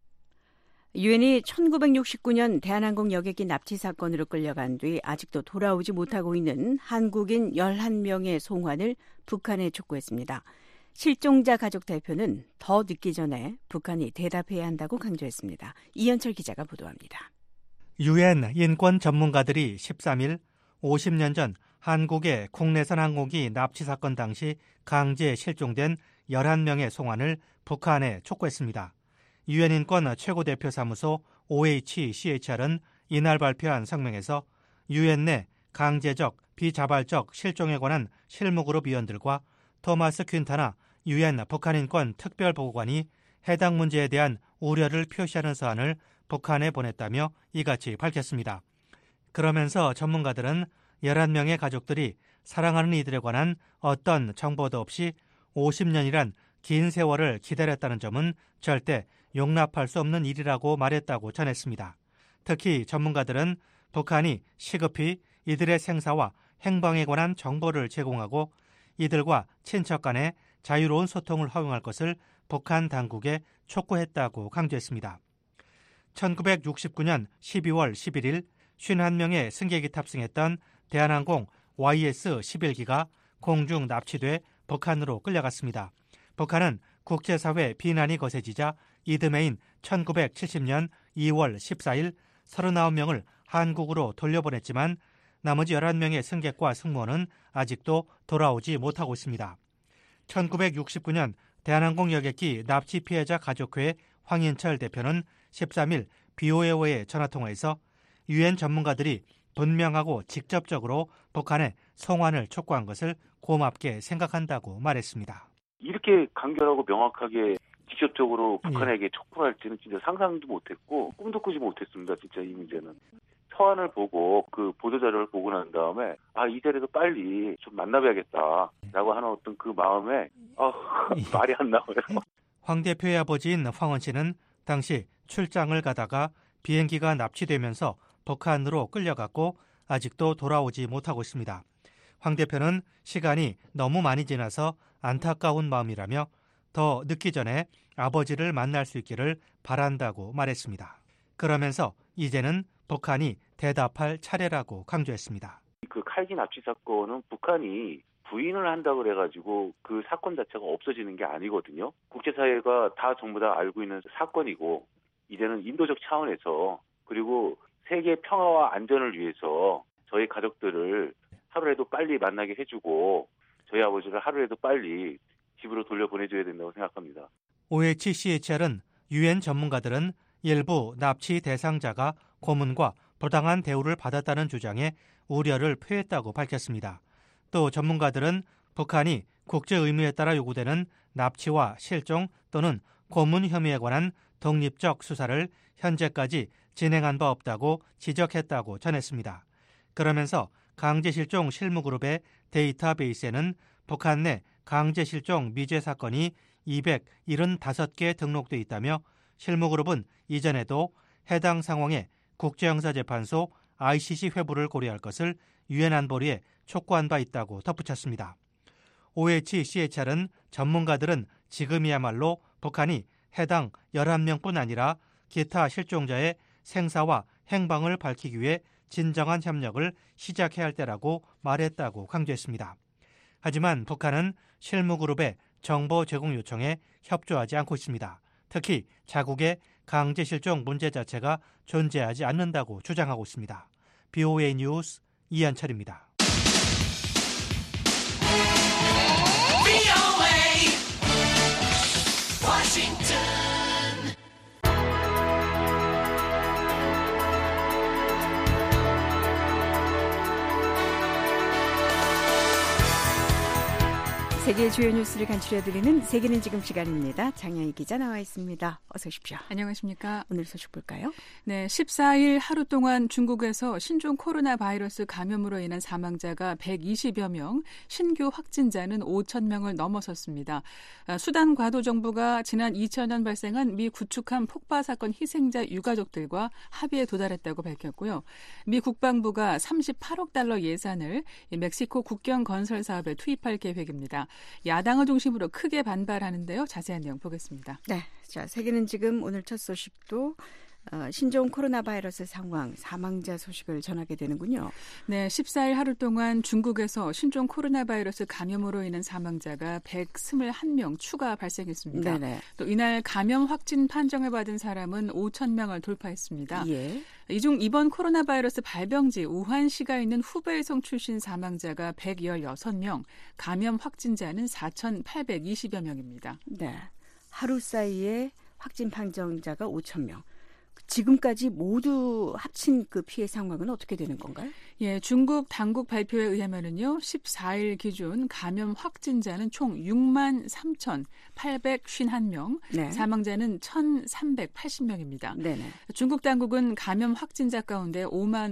유엔이 천구백육십구년 대한항공 여객기 납치 사건으로 끌려간 뒤 아직도 돌아오지 못하고 있는 한국인 열한 명의 송환을 북한에 촉구했습니다. 실종자 가족 대표는 더 늦기 전에 북한이 대답해야 한다고 강조했습니다. 이현철 기자가 보도합니다. 유엔 인권 전문가들이 십삼 일 오십 년 전 한국의 국내선 항공기 납치 사건 당시 강제 실종된 열한 명의 송환을 북한에 촉구했습니다. 유엔 인권 최고대표사무소 오에이치씨에이치알은 이날 발표한 성명에서 유엔 내 강제적, 비자발적 실종에 관한 실무그룹 위원들과 토마스 퀸타나 유엔 북한인권 특별보고관이 해당 문제에 대한 우려를 표시하는 서한을 북한에 보냈다며 이같이 밝혔습니다. 그러면서 전문가들은 열한 명의 가족들이 사랑하는 이들에 관한 어떤 정보도 없이 오십 년이란 긴 세월을 기다렸다는 점은 절대 용납할 수 없는 일이라고 말했다고 전했습니다. 특히 전문가들은 북한이 시급히 이들의 생사와 행방에 관한 정보를 제공하고 이들과 친척 간의 자유로운 소통을 허용할 것을 북한 당국에 촉구했다고 강조했습니다. 천구백육십구 년 십이월 십일일 오십일 명의 승객이 탑승했던 대한항공 와이에스 십일 기가 공중 납치돼 북한으로 끌려갔습니다. 북한은 국제사회 비난이 거세지자 이듬해인 천구백칠십 년 이월 십사일 서른아홉 명을 한국으로 돌려보냈지만 나머지 열한 명의 승객과 승무원은 아직도 돌아오지 못하고 있습니다. 천구백육십구 년 대한항공 여객기 납치 피해자 가족회 황인철 대표는 십삼 일 비오에이와의 전화통화에서 유엔 전문가들이 분명하고 직접적으로 북한의 송환을 촉구한 것을 고맙게 생각한다고 말했습니다. 이렇게 간결하고 명확하게 직접적으로 북한에게 촉구할 지는 진짜 상상도 못했고 꿈도 꾸지 못했습니다. 진짜 이 문제는. 서한을 보고 그 보도자료를 보고 난 다음에 아, 이 자리에서 빨리 좀 만나봐야겠다라고 하는 어떤 그 마음에 아, 말이 안 나와요. 황 대표의 아버지인 황원 씨는 당시 출장을 가다가 비행기가 납치되면서 북한으로 끌려갔고 아직도 돌아오지 못하고 있습니다. 황 대표는 시간이 너무 많이 지나서 안타까운 마음이라며 더 늦기 전에 아버지를 만날 수 있기를 바란다고 말했습니다. 그러면서 이제는 북한이 대답할 차례라고 강조했습니다. 그 칼기 납치 사건은 북한이 부인을 한다고 그래가지고 그 사건 자체가 없어지는 게 아니거든요. 국제사회가 다 전부 다 알고 있는 사건이고 이제는 인도적 차원에서 그리고 세계 평화와 안전을 위해서 저희 가족들을 하루라도 빨리 만나게 해주고 저희 아버지를 하루라도 빨리 집으로 돌려보내줘야 된다고 생각합니다. 오에이치씨에이치알은 유엔 전문가들은 일부 납치 대상자가 고문과 부당한 대우를 받았다는 주장에 우려를 표했다고 밝혔습니다. 또 전문가들은 북한이 국제 의무에 따라 요구되는 납치와 실종 또는 고문 혐의에 관한 독립적 수사를 현재까지 진행한 바 없다고 지적했다고 전했습니다. 그러면서 강제실종 실무그룹의 데이터베이스에는 북한 내 강제실종 미제 사건이 이백칠십오 개 등록돼 있다며 실무그룹은 이전에도 해당 상황에 국제형사재판소 아이씨씨 회부를 고려할 것을 유엔 안보리에 촉구한 바 있다고 덧붙였습니다. 오에이치씨에이치알은 전문가들은 지금이야말로 북한이 해당 열한 명뿐 아니라 기타 실종자의 생사와 행방을 밝히기 위해 진정한 협력을 시작해야 할 때라고 말했다고 강조했습니다. 하지만 북한은 실무그룹의 정보 제공 요청에 협조하지 않고 있습니다. 특히 자국의 강제실종 문제 자체가 존재하지 않는다고 주장하고 있습니다. 비오에이 뉴스 이현철입니다. 세계 주요 뉴스를 간추려드리는 세계는 지금 시간입니다. 장영희 기자 나와 있습니다. 어서 오십시오. 안녕하십니까. 오늘 소식 볼까요? 네, 십사일 하루 동안 중국에서 신종 코로나 바이러스 감염으로 인한 사망자가 백이십여 명, 신규 확진자는 오천 명을 넘어섰습니다. 수단 과도 정부가 지난 이천 년 발생한 미 구축함 폭파 사건 희생자 유가족들과 합의에 도달했다고 밝혔고요. 미 국방부가 삼십팔억 달러 예산을 멕시코 국경 건설 사업에 투입할 계획입니다. 야당을 중심으로 크게 반발하는데요. 자세한 내용 보겠습니다. 네, 자 세계는 지금 오늘 첫 소식도 어, 신종 코로나 바이러스 상황, 사망자 소식을 전하게 되는군요. 네, 십사 일 하루 동안 중국에서 신종 코로나 바이러스 감염으로 인한 사망자가 백이십일 명 추가 발생했습니다. 네네. 또 이날 감염 확진 판정을 받은 사람은 오천 명을 돌파했습니다. 예. 이 중 이번 코로나 바이러스 발병지 우한시가 있는 후베이성 출신 사망자가 백십육 명, 감염 확진자는 사천팔백이십여 명입니다. 네, 하루 사이에 확진 판정자가 오천 명. 지금까지 모두 합친 그 피해 상황은 어떻게 되는 건가요? 예, 중국 당국 발표에 의하면은요, 십사 일 기준 감염 확진자는 총 육만 삼천팔백오십일 명, 네. 사망자는 천삼백팔십 명입니다. 네네. 중국 당국은 감염 확진자 가운데 오만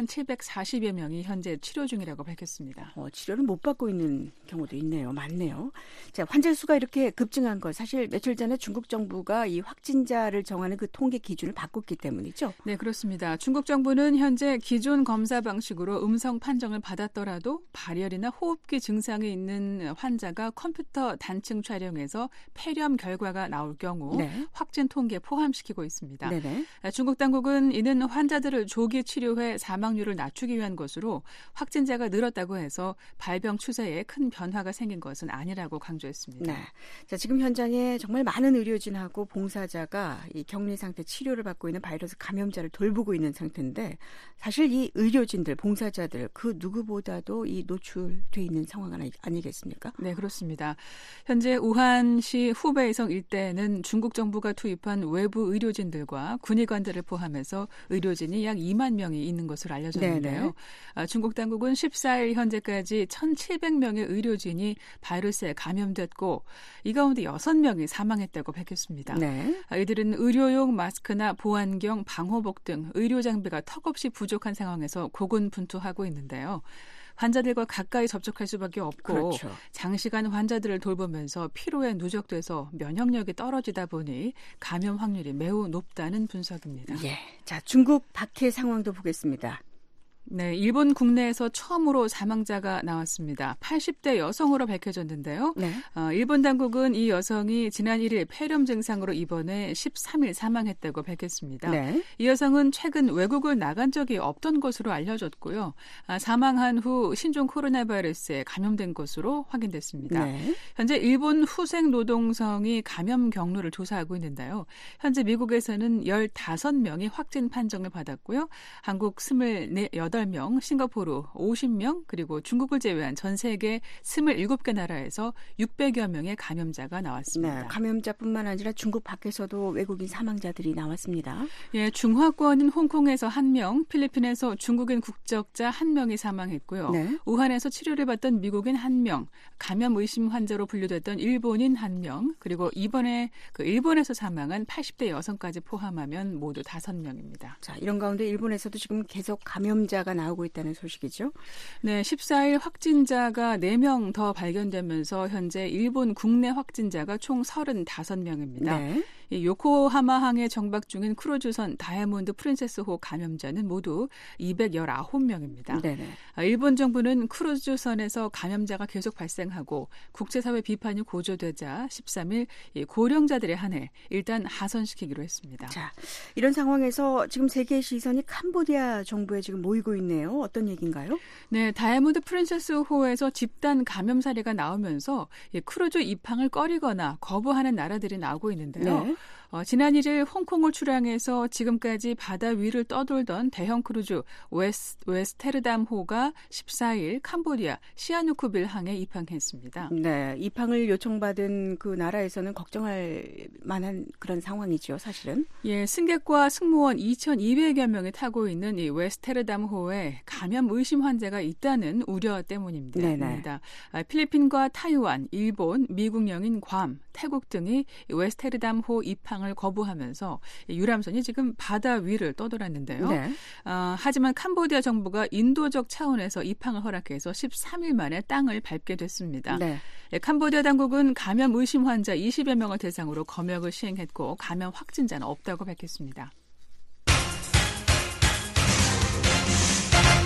오천칠백사십여 명이 현재 치료 중이라고 밝혔습니다. 어, 치료를 못 받고 있는 경우도 있네요. 많네요. 자, 환자 수가 이렇게 급증한 것, 사실 며칠 전에 중국 정부가 이 확진자를 정하는 그 통계 기준을 바꿨 기 때문이죠. 네, 그렇습니다. 중국 정부는 현재 기존 검사 방식으로 음성 판정을 받았더라도 발열이나 호흡기 증상이 있는 환자가 컴퓨터 단층 촬영에서 폐렴 결과가 나올 경우 네. 확진 통계에 포함시키고 있습니다. 네네. 중국 당국은 이는 환자들을 조기 치료해 사망률을 낮추기 위한 것으로 확진자가 늘었다고 해서 발병 추세에 큰 변화가 생긴 것은 아니라고 강조했습니다. 네. 자, 지금 현장에 정말 많은 의료진하고 봉사자가 이 격리 상태 치료를 받고 있는 바이러스 감염자를 돌보고 있는 상태인데 사실 이 의료진들, 봉사자들 그 누구보다도 이 노출돼 있는 상황 아니겠습니까? 네, 그렇습니다. 현재 우한시 후베이성 일대에는 중국 정부가 투입한 외부 의료진들과 군의관들을 포함해서 의료진이 약 이만 명이 있는 것으로 알려졌는데요. 아, 중국 당국은 십사 일 현재까지 천칠백 명의 의료진이 바이러스에 감염됐고 이 가운데 여섯 명이 사망했다고 밝혔습니다. 네. 아, 이들은 의료용 마스크나 보안경, 방호복 등 의료 장비가 턱없이 부족한 상황에서 고군분투하고 있는데요. 환자들과 가까이 접촉할 수밖에 없고 그렇죠. 장시간 환자들을 돌보면서 피로에 누적돼서 면역력이 떨어지다 보니 감염 확률이 매우 높다는 분석입니다. 예, 자 중국 박해 상황도 보겠습니다. 네, 일본 국내에서 처음으로 사망자가 나왔습니다. 팔십 대 여성으로 밝혀졌는데요. 네. 어, 일본 당국은 이 여성이 지난 일 일 폐렴 증상으로 입원해 십삼 일 사망했다고 밝혔습니다. 네. 이 여성은 최근 외국을 나간 적이 없던 것으로 알려졌고요. 아, 사망한 후 신종 코로나 바이러스에 감염된 것으로 확인됐습니다. 네. 현재 일본 후생 노동성이 감염 경로를 조사하고 있는데요. 현재 미국에서는 열다섯 명이 확진 판정을 받았고요. 한국 스물여덟 명, 싱가포르 오십 명, 그리고 중국을 제외한 전 세계 스물일곱 개 나라에서 육백여 명의 감염자가 나왔습니다. 네, 감염자뿐만 아니라 중국 밖에서도 외국인 사망자들이 나왔습니다. 예, 중화권인 홍콩에서 한 명, 필리핀에서 중국인 국적자 한 명이 사망했고요. 네. 우한에서 치료를 받던 미국인 한 명, 감염 의심 환자로 분류됐던 일본인 한 명, 그리고 이번에 그 일본에서 사망한 팔십 대 여성까지 포함하면 모두 다섯 명입니다. 자, 이런 가운데 일본에서도 지금 계속 감염자가 나오고 있다는 소식이죠? 네, 십사 일 확진자가 네 명 더 발견되면서 현재 일본 국내 확진자가 총 서른다섯 명입니다. 네. 이 요코하마항에 정박 중인 크루즈선 다이아몬드 프린세스호 감염자는 모두 이백십구 명입니다. 네네. 일본 정부는 크루즈선에서 감염자가 계속 발생하고 국제사회 비판이 고조되자 십삼 일 고령자들에 한해 일단 하선시키기로 했습니다. 자, 이런 상황에서 지금 세계의 시선이 캄보디아 정부에 지금 모이고 있네요. 어떤 얘기인가요? 네, 다이아몬드 프린세스호에서 집단 감염 사례가 나오면서 크루즈 입항을 꺼리거나 거부하는 나라들이 나오고 있는데요. 네. 어, 지난 일 일 홍콩을 출항해서 지금까지 바다 위를 떠돌던 대형 크루즈 웨스, 웨스테르담호가 십사 일 캄보디아 시아누쿠빌 항에 입항했습니다. 네, 입항을 요청받은 그 나라에서는 걱정할 만한 그런 상황이죠, 사실은. 예, 승객과 승무원 이천이백여 명이 타고 있는 이 웨스테르담호에 감염 의심 환자가 있다는 우려 때문입니다. 네네. 아, 필리핀과 타이완, 일본, 미국령인 괌, 태국 등이 웨스테르담호 입항 을 거부하면서 유람선이 지금 바다 위를 떠돌았는데요. 네. 어, 하지만 캄보디아 정부가 인도적 차원에서 입항을 허락해서 십삼 일 만에 땅을 밟게 됐습니다. 네. 네, 캄보디아 당국은 감염 의심 환자 이십여 명을 대상으로 검역을 시행했고 감염 확진자는 없다고 밝혔습니다.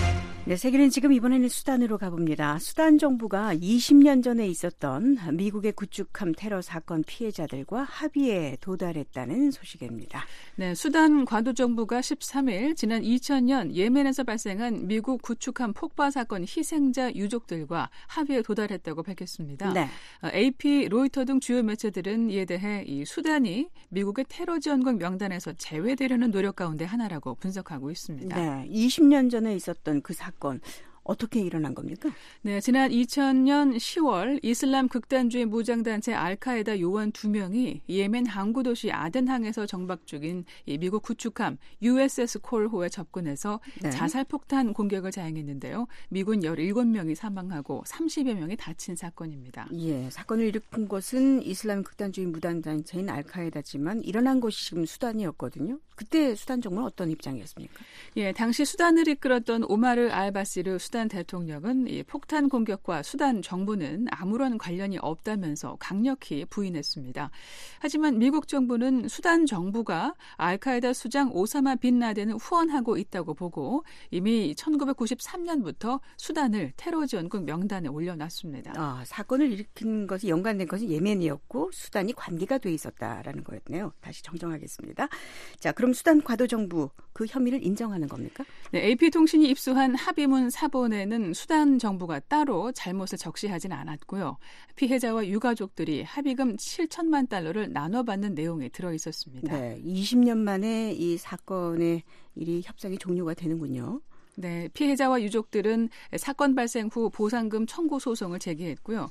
네, 세계는 지금 이번에는 수단으로 가봅니다. 수단 정부가 이십 년 전에 있었던 미국의 구축함 테러 사건 피해자들과 합의에 도달했다는 소식입니다. 네, 수단 과도 정부가 십삼 일 지난 이천 년 예멘에서 발생한 미국 구축함 폭파 사건 희생자 유족들과 합의에 도달했다고 밝혔습니다. 네. 에이피, 로이터 등 주요 매체들은 이에 대해 이 수단이 미국의 테러 지원국 명단에서 제외되려는 노력 가운데 하나라고 분석하고 있습니다. 네, 이십 년 전에 있었던 그 사건 사건 어떻게 일어난 겁니까? 네, 지난 이천 년 시월 이슬람 극단주의 무장단체 알카에다 요원 두 명이 예멘 항구 도시 아덴항에서 정박 중인 이 미국 구축함 유에스에스 콜호에 접근해서 네. 자살폭탄 공격을 자행했는데요. 미군 열일곱 명이 사망하고 삼십여 명이 다친 사건입니다. 예, 사건을 일으킨 것은 이슬람 극단주의 무장단체인 알카에다지만 일어난 곳이 지금 수단이었거든요. 그때 수단 정부는 어떤 입장이었습니까? 예, 당시 수단을 이끌었던 오마르 알바시르 수단 대통령은 이 폭탄 공격과 수단 정부는 아무런 관련이 없다면서 강력히 부인했습니다. 하지만 미국 정부는 수단 정부가 알카에다 수장 오사마 빈 라덴을 후원하고 있다고 보고 이미 천구백구십삼 년부터 수단을 테러 지원국 명단에 올려놨습니다. 아, 사건을 일으킨 것이 연관된 것은 예멘이었고 수단이 관계가 돼 있었다라는 거였네요. 다시 정정하겠습니다. 자, 그럼 수단 과도 정부 그 혐의를 인정하는 겁니까? 네, 에이피통신이 입수한 합의문 사본에는 수단 정부가 따로 잘못을 적시하진 않았고요. 피해자와 유가족들이 합의금 칠천만 달러를 나눠받는 내용이 들어있었습니다. 네, 이십 년 만에 이 사건의 일이 협상이 종료가 되는군요. 네, 피해자와 유족들은 사건 발생 후 보상금 청구 소송을 제기했고요.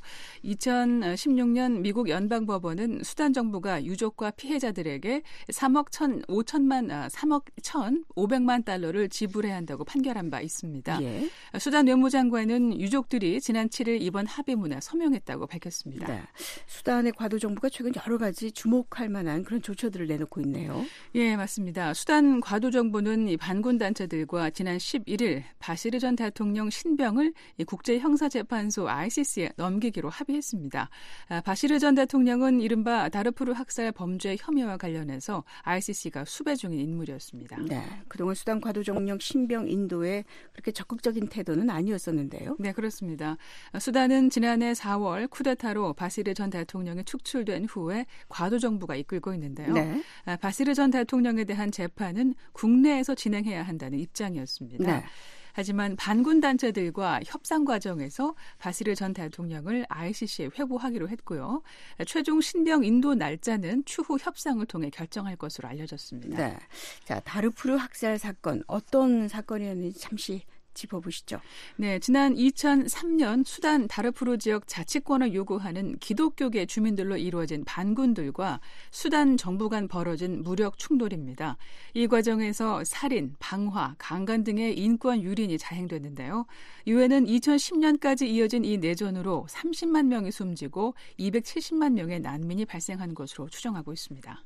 이천십육 년 미국 연방법원은 수단 정부가 유족과 피해자들에게 삼억 천오천만, 삼억 천오백만 달러를 지불해야 한다고 판결한 바 있습니다. 예. 수단 외무장관은 유족들이 지난 칠 일 이번 합의문에 서명했다고 밝혔습니다. 네. 수단의 과도 정부가 최근 여러 가지 주목할 만한 그런 조처들을 내놓고 있네요. 예, 맞습니다. 수단 과도 정부는 이 반군 단체들과 지난 십일 일 바시르 전 대통령 신병을 국제형사재판소 아이씨씨에 넘기기로 합의했습니다. 바시르 전 대통령은 이른바 다르푸르 학살 범죄 혐의와 관련해서 아이씨씨가 수배 중인 인물이었습니다. 네, 그동안 수단 과도 정령 신병 인도에 그렇게 적극적인 태도는 아니었었는데요. 네, 그렇습니다. 수단은 지난해 사월 쿠데타로 바시르 전 대통령이 축출된 후에 과도 정부가 이끌고 있는데요. 네. 바시르 전 대통령에 대한 재판은 국내에서 진행해야 한다는 입장이었습니다. 네. 하지만 반군 단체들과 협상 과정에서 바시르 전 대통령을 아이씨씨에 회부하기로 했고요. 최종 신병 인도 날짜는 추후 협상을 통해 결정할 것으로 알려졌습니다. 네. 자, 다르푸르 학살 사건 어떤 사건이었는지 잠시 짚어보시죠. 네, 지난 이천삼 년 수단 다르푸르 지역 자치권을 요구하는 기독교계 주민들로 이루어진 반군들과 수단 정부 간 벌어진 무력 충돌입니다. 이 과정에서 살인, 방화, 강간 등의 인권 유린이 자행됐는데요. 유엔은 이천십 년까지 이어진 이 내전으로 삼십만 명이 숨지고 이백칠십만 명의 난민이 발생한 것으로 추정하고 있습니다.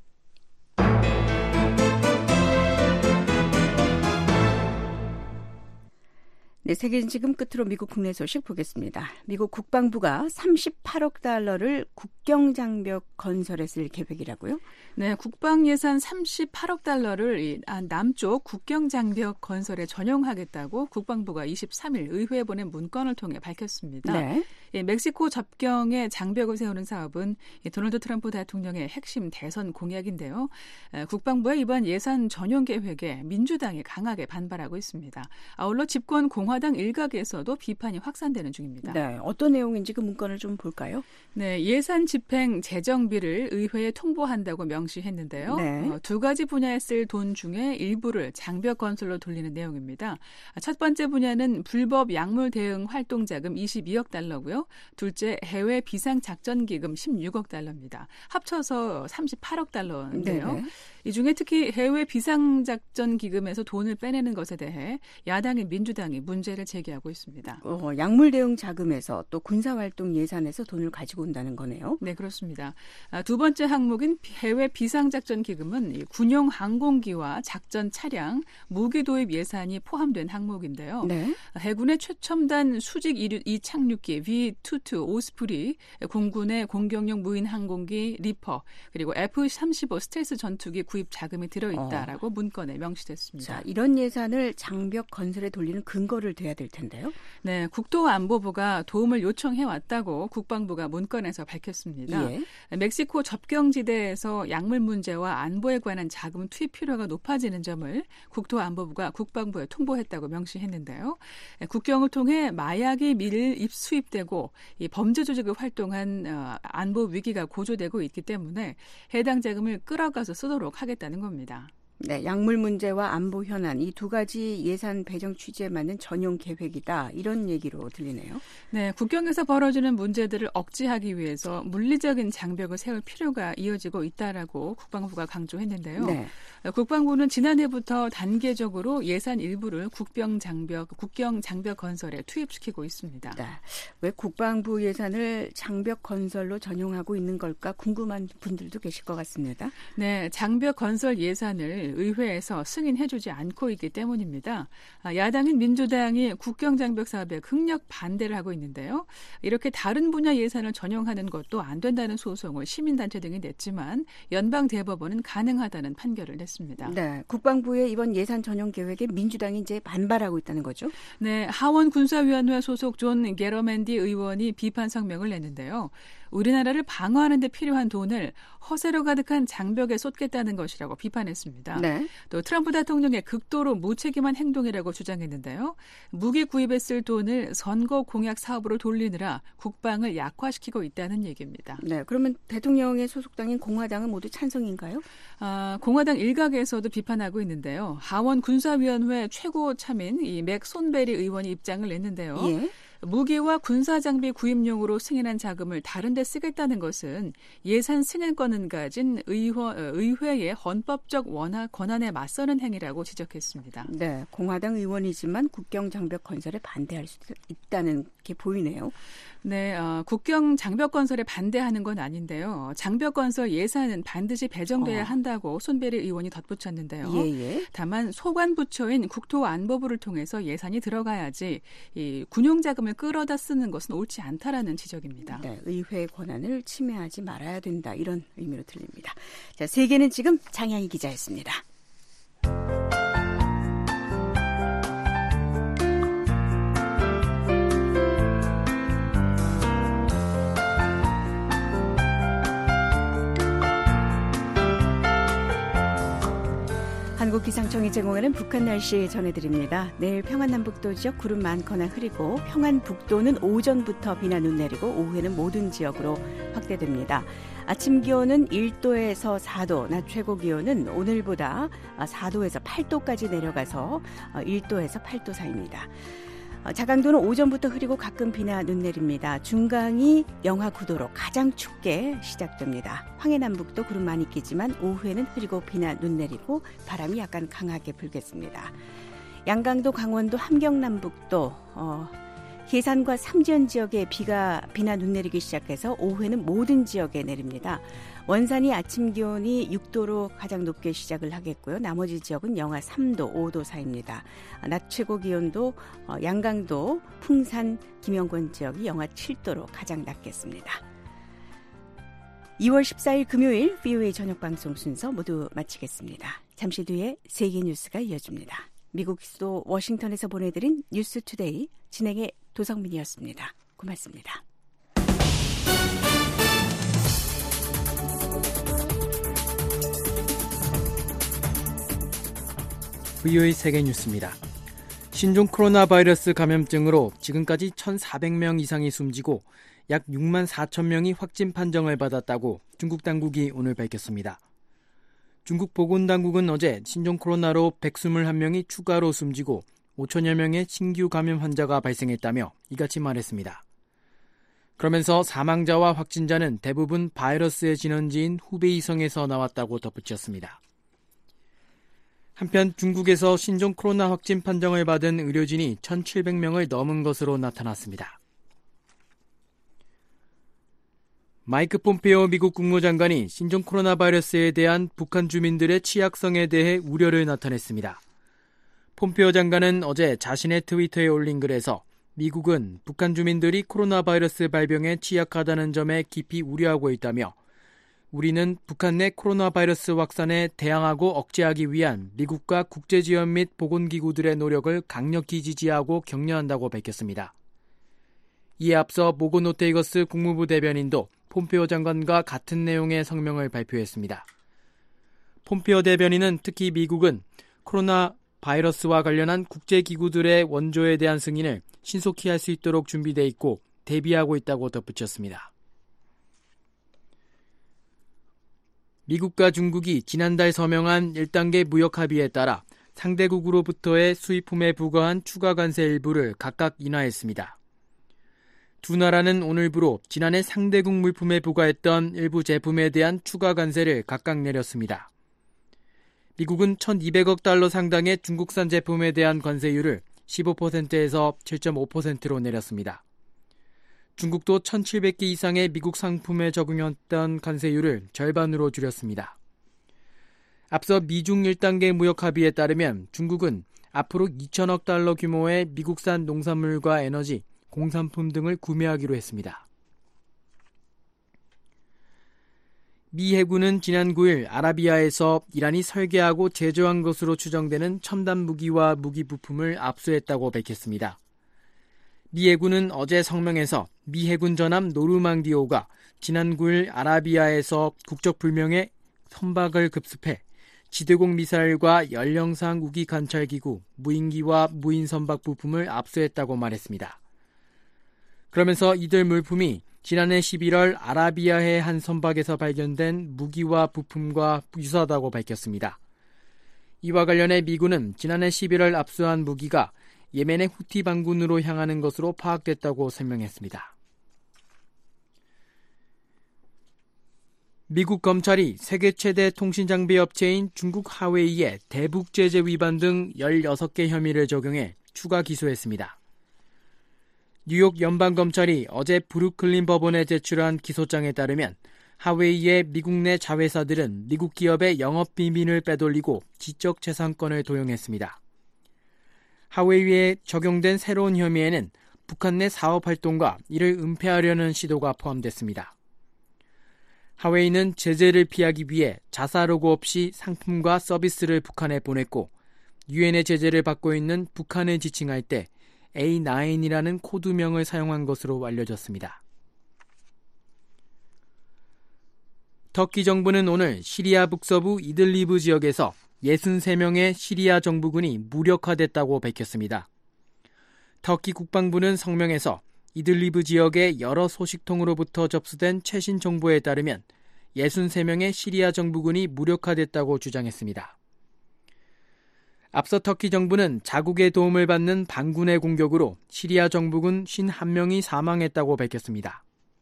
네, 세계는 지금 끝으로 미국 국내 소식 보겠습니다. 미국 국방부가 삼십팔억 달러를 국경장벽 건설에 쓸 계획이라고요? 네, 국방 예산 삼십팔억 달러를 남쪽 국경장벽 건설에 전용하겠다고 국방부가 이십삼 일 의회에 보낸 문건을 통해 밝혔습니다. 네. 예, 멕시코 접경에 장벽을 세우는 사업은 도널드 트럼프 대통령의 핵심 대선 공약인데요. 국방부의 이번 예산 전용 계획에 민주당이 강하게 반발하고 있습니다. 아울러 집권 공화당 일각에서도 비판이 확산되는 중입니다. 네, 어떤 내용인지 그 문건을 좀 볼까요? 네, 예산 집행 재정비를 의회에 통보한다고 명시했는데요. 네. 어, 두 가지 분야에 쓸 돈 중에 일부를 장벽 건설로 돌리는 내용입니다. 첫 번째 분야는 불법 약물 대응 활동 자금 이십이억 달러고요. 둘째, 해외 비상작전기금 십육억 달러입니다. 합쳐서 삼십팔억 달러인데요. 네네. 이 중에 특히 해외 비상작전기금에서 돈을 빼내는 것에 대해 야당인 민주당이 문제를 제기하고 있습니다. 어, 약물 대응 자금에서 또 군사활동 예산에서 돈을 가지고 온다는 거네요. 네, 그렇습니다. 아, 두 번째 항목인 해외 비상작전기금은 군용 항공기와 작전 차량, 무기 도입 예산이 포함된 항목인데요. 네. 해군의 최첨단 수직 이착륙기 비 이십이 오스프리, 공군의 공격용 무인 항공기 리퍼, 그리고 에프 삼십오 스텔스 전투기 구입 자금이 들어있다라고 어. 문건에 명시됐습니다. 자, 이런 예산을 장벽 건설에 돌리는 근거를 둬야 될 텐데요. 네, 국토안보부가 도움을 요청해왔다고 국방부가 문건에서 밝혔습니다. 예. 멕시코 접경지대에서 약물 문제와 안보에 관한 자금 투입 필요가 높아지는 점을 국토안보부가 국방부에 통보했다고 명시했는데요. 국경을 통해 마약이 밀 입수입되고 이 범죄 조직이 활동한 어, 안보 위기가 고조되고 있기 때문에 해당 자금을 끌어가서 쓰도록 하겠다는 겁니다. 네, 약물 문제와 안보 현안 이 두 가지 예산 배정 취지에 맞는 전용 계획이다. 이런 얘기로 들리네요. 네, 국경에서 벌어지는 문제들을 억제하기 위해서 물리적인 장벽을 세울 필요가 이어지고 있다라고 국방부가 강조했는데요. 네. 국방부는 지난해부터 단계적으로 예산 일부를 국병 장벽, 국경 장벽 건설에 투입시키고 있습니다. 네. 왜 국방부 예산을 장벽 건설로 전용하고 있는 걸까 궁금한 분들도 계실 것 같습니다. 네, 장벽 건설 예산을 의회에서 승인해주지 않고 있기 때문입니다. 야당인 민주당이 국경장벽 사업에 극력 반대를 하고 있는데요. 이렇게 다른 분야 예산을 전용하는 것도 안 된다는 소송을 시민단체 등이 냈지만 연방대법원은 가능하다는 판결을 냈습니다. 네, 국방부의 이번 예산 전용 계획에 민주당이 이제 반발하고 있다는 거죠? 네, 하원 군사위원회 소속 존 게러맨디 의원이 비판 성명을 냈는데요. 우리나라를 방어하는 데 필요한 돈을 허세로 가득한 장벽에 쏟겠다는 것이라고 비판했습니다. 네. 또 트럼프 대통령의 극도로 무책임한 행동이라고 주장했는데요. 무기 구입에 쓸 돈을 선거 공약 사업으로 돌리느라 국방을 약화시키고 있다는 얘기입니다. 네, 그러면 대통령의 소속당인 공화당은 모두 찬성인가요? 아, 공화당 일각에서도 비판하고 있는데요. 하원 군사위원회 최고 참인 이 맥 손베리 의원이 입장을 냈는데요. 예. 무기와 군사장비 구입용으로 승인한 자금을 다른 데 쓰겠다는 것은 예산 승인권을 가진 의회, 의회의 헌법적 원화, 권한에 맞서는 행위라고 지적했습니다. 네, 공화당 의원이지만 국경 장벽 건설에 반대할 수 있다는 게 보이네요. 네, 어, 국경 장벽 건설에 반대하는 건 아닌데요. 장벽 건설 예산은 반드시 배정돼야 어. 한다고 손베리 의원이 덧붙였는데요. 예, 예. 다만 소관 부처인 국토안보부를 통해서 예산이 들어가야지 이 군용 자금을 끌어다 쓰는 것은 옳지 않다라는 지적입니다. 네, 의회의 권한을 침해하지 말아야 된다. 이런 의미로 들립니다. 자, 세계는 지금 장향희 기자였습니다. 한국기상청이 제공하는 북한 날씨 전해드립니다. 내일 평안남북도 지역 구름 많거나 흐리고 평안북도는 오전부터 비나 눈 내리고 오후에는 모든 지역으로 확대됩니다. 아침 기온은 일 도에서 사 도, 낮 최고 기온은 오늘보다 사 도에서 팔 도까지 내려가서 일 도에서 팔 도 사이입니다. 자강도는 오전부터 흐리고 가끔 비나 눈 내립니다. 중강이 영하 구 도로 가장 춥게 시작됩니다. 황해남북도 구름 많이 끼지만 오후에는 흐리고 비나 눈 내리고 바람이 약간 강하게 불겠습니다. 양강도, 강원도, 함경남북도 어, 해산과 삼지연 지역에 비가 비나 눈 내리기 시작해서 오후에는 모든 지역에 내립니다. 원산이 아침 기온이 육 도로 가장 높게 시작을 하겠고요. 나머지 지역은 영하 삼 도, 오 도 사이입니다. 낮 최고 기온도 양강도, 풍산, 김영권 지역이 영하 칠 도로 가장 낮겠습니다. 이월 십사일 금요일 브이오에이 저녁 방송 순서 모두 마치겠습니다. 잠시 뒤에 세계 뉴스가 이어집니다. 미국 수도 워싱턴에서 보내드린 뉴스투데이 진행의 도성민이었습니다. 고맙습니다. 브이오에이 세계 뉴스입니다. 신종 코로나 바이러스 감염증으로 지금까지 천사백 명 이상이 숨지고 약 육만 사천 명이 확진 판정을 받았다고 중국 당국이 오늘 밝혔습니다. 중국 보건당국은 어제 신종 코로나로 백이십일 명이 추가로 숨지고 오천여 명의 신규 감염 환자가 발생했다며 이같이 말했습니다. 그러면서 사망자와 확진자는 대부분 바이러스의 진원지인 후베이성에서 나왔다고 덧붙였습니다. 한편 중국에서 신종 코로나 확진 판정을 받은 의료진이 천칠백 명을 넘은 것으로 나타났습니다. 마이크 폼페오 미국 국무장관이 신종 코로나 바이러스에 대한 북한 주민들의 취약성에 대해 우려를 나타냈습니다. 폼페오 장관은 어제 자신의 트위터에 올린 글에서 미국은 북한 주민들이 코로나 바이러스 발병에 취약하다는 점에 깊이 우려하고 있다며 우리는 북한 내 코로나 바이러스 확산에 대항하고 억제하기 위한 미국과 국제지원 및 보건기구들의 노력을 강력히 지지하고 격려한다고 밝혔습니다. 이에 앞서 모건 오테이거스 국무부 대변인도 폼페오 장관과 같은 내용의 성명을 발표했습니다. 폼페오 대변인은 특히 미국은 코로나 바이러스와 관련한 국제기구들의 원조에 대한 승인을 신속히 할 수 있도록 준비돼 있고 대비하고 있다고 덧붙였습니다. 미국과 중국이 지난달 서명한 일 단계 무역 합의에 따라 상대국으로부터의 수입품에 부과한 추가 관세 일부를 각각 인하했습니다. 두 나라는 오늘부로 지난해 상대국 물품에 부과했던 일부 제품에 대한 추가 관세를 각각 내렸습니다. 미국은 천이백억 달러 상당의 중국산 제품에 대한 관세율을 십오 퍼센트에서 칠 점 오 퍼센트로 내렸습니다. 중국도 천칠백 개 이상의 미국 상품에 적용했던 관세율을 절반으로 줄였습니다. 앞서 미중 일 단계 무역 합의에 따르면 중국은 앞으로 이천억 달러 규모의 미국산 농산물과 에너지, 공산품 등을 구매하기로 했습니다. 미 해군은 지난 구일 아라비아에서 이란이 설계하고 제조한 것으로 추정되는 첨단 무기와 무기 부품을 압수했다고 밝혔습니다. 미 해군은 어제 성명에서 미 해군 전함 노르망디호가 지난 구일 아라비아에서 국적불명의 선박을 급습해 지대공 미사일과 연령상 우기 관찰기구, 무인기와 무인 선박 부품을 압수했다고 말했습니다. 그러면서 이들 물품이 지난해 십일월 아라비아해 한 선박에서 발견된 무기와 부품과 유사하다고 밝혔습니다. 이와 관련해 미군은 지난해 십일월 압수한 무기가 예멘의 후티 반군으로 향하는 것으로 파악됐다고 설명했습니다. 미국 검찰이 세계 최대 통신장비 업체인 중국 하웨이에 대북 제재 위반 등 열여섯 개 혐의를 적용해 추가 기소했습니다. 뉴욕 연방검찰이 어제 브루클린 법원에 제출한 기소장에 따르면 하웨이의 미국 내 자회사들은 미국 기업의 영업 비밀을 빼돌리고 지적 재산권을 도용했습니다. 하웨이에 적용된 새로운 혐의에는 북한 내 사업 활동과 이를 은폐하려는 시도가 포함됐습니다. 하웨이는 제재를 피하기 위해 자사 로고 없이 상품과 서비스를 북한에 보냈고 유엔의 제재를 받고 있는 북한을 지칭할 때 에이 나인이라는 코드명을 사용한 것으로 알려졌습니다. 터키 정부는 오늘 시리아 북서부 이들리브 지역에서 육십삼 명의 시리아 정부군이 무력화됐다고 밝혔습니다. 터키 국방부는 성명에서 이들리브 지역의 여러 소식통으로부터 접수된 최신 정보에 따르면 육십삼 명의 시리아 정부군이 무력화됐다고 주장했습니다. 앞서 터키 정부는 자국의 도움을 받는 반군의 공격으로 시리아 정부군 오십일 명이 사망했다고 밝혔습니다.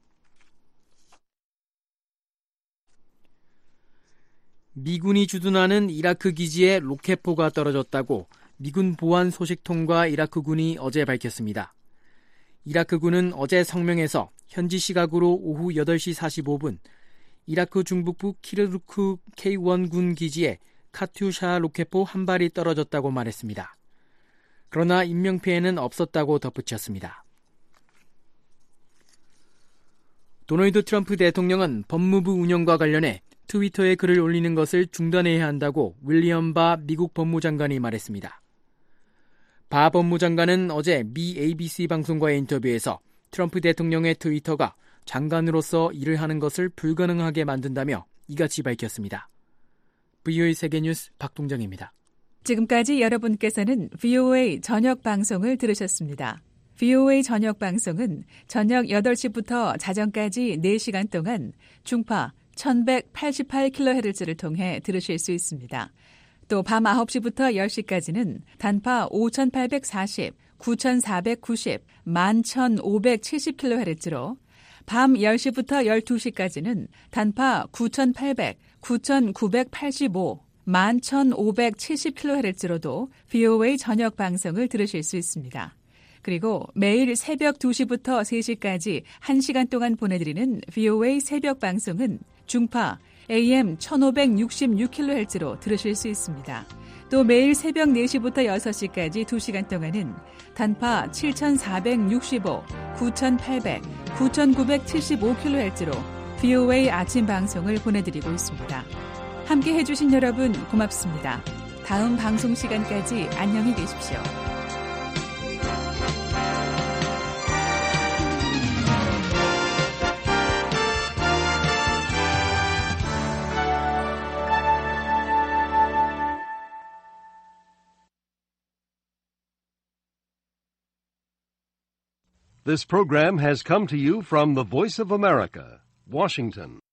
미군이 주둔하는 이라크 기지에 로켓포가 떨어졌다고 미군 보안 소식통과 이라크군이 어제 밝혔습니다. 이라크군은 어제 성명에서 현지 시각으로 오후 여덟 시 사십오 분 이라크 중북부 키르루크 케이 원 군 기지에 카투샤 로켓포 한 발이 떨어졌다고 말했습니다. 그러나 인명피해는 없었다고 덧붙였습니다. 도널드 트럼프 대통령은 법무부 운영과 관련해 트위터에 글을 올리는 것을 중단해야 한다고 윌리엄 바 미국 법무장관이 말했습니다. 바 법무장관은 어제 미 에이비씨 방송과의 인터뷰에서 트럼프 대통령의 트위터가 장관으로서 일을 하는 것을 불가능하게 만든다며 이같이 밝혔습니다. 브이오에이 세계뉴스 박동정입니다. 지금까지 여러분께서는 브이오에이 저녁 방송을 들으셨습니다. 브이오에이 저녁 방송은 저녁 여덟 시부터 자정까지 네 시간 동안 중파 천백팔십팔 킬로헤르츠를 통해 들으실 수 있습니다. 또 밤 아홉 시부터 열 시까지는 단파 오천팔백사십, 구천사백구십, 만 천오백칠십 킬로헤르츠로 밤 열 시부터 열두 시까지는 단파 구천팔백, 구천구백팔십오, 만 천오백칠십 킬로헤르츠로도 브이오에이 저녁 방송을 들으실 수 있습니다. 그리고 매일 새벽 두 시부터 세 시까지 한 시간 동안 보내드리는 브이오에이 새벽 방송은 중파 에이엠 천오백육십육 킬로헤르츠로 들으실 수 있습니다. 또 매일 새벽 네 시부터 여섯 시까지 두 시간 동안은 단파 칠천사백육십오, 구천팔백, 구천구백칠십오 킬로헤르츠로 비오에이 아침 방송을 보내드리고 있습니다. 함께 해주신 여러분 고맙습니다. 다음 방송 시간까지 안녕히 계십시오. This program has come to you from the Voice of America, Washington.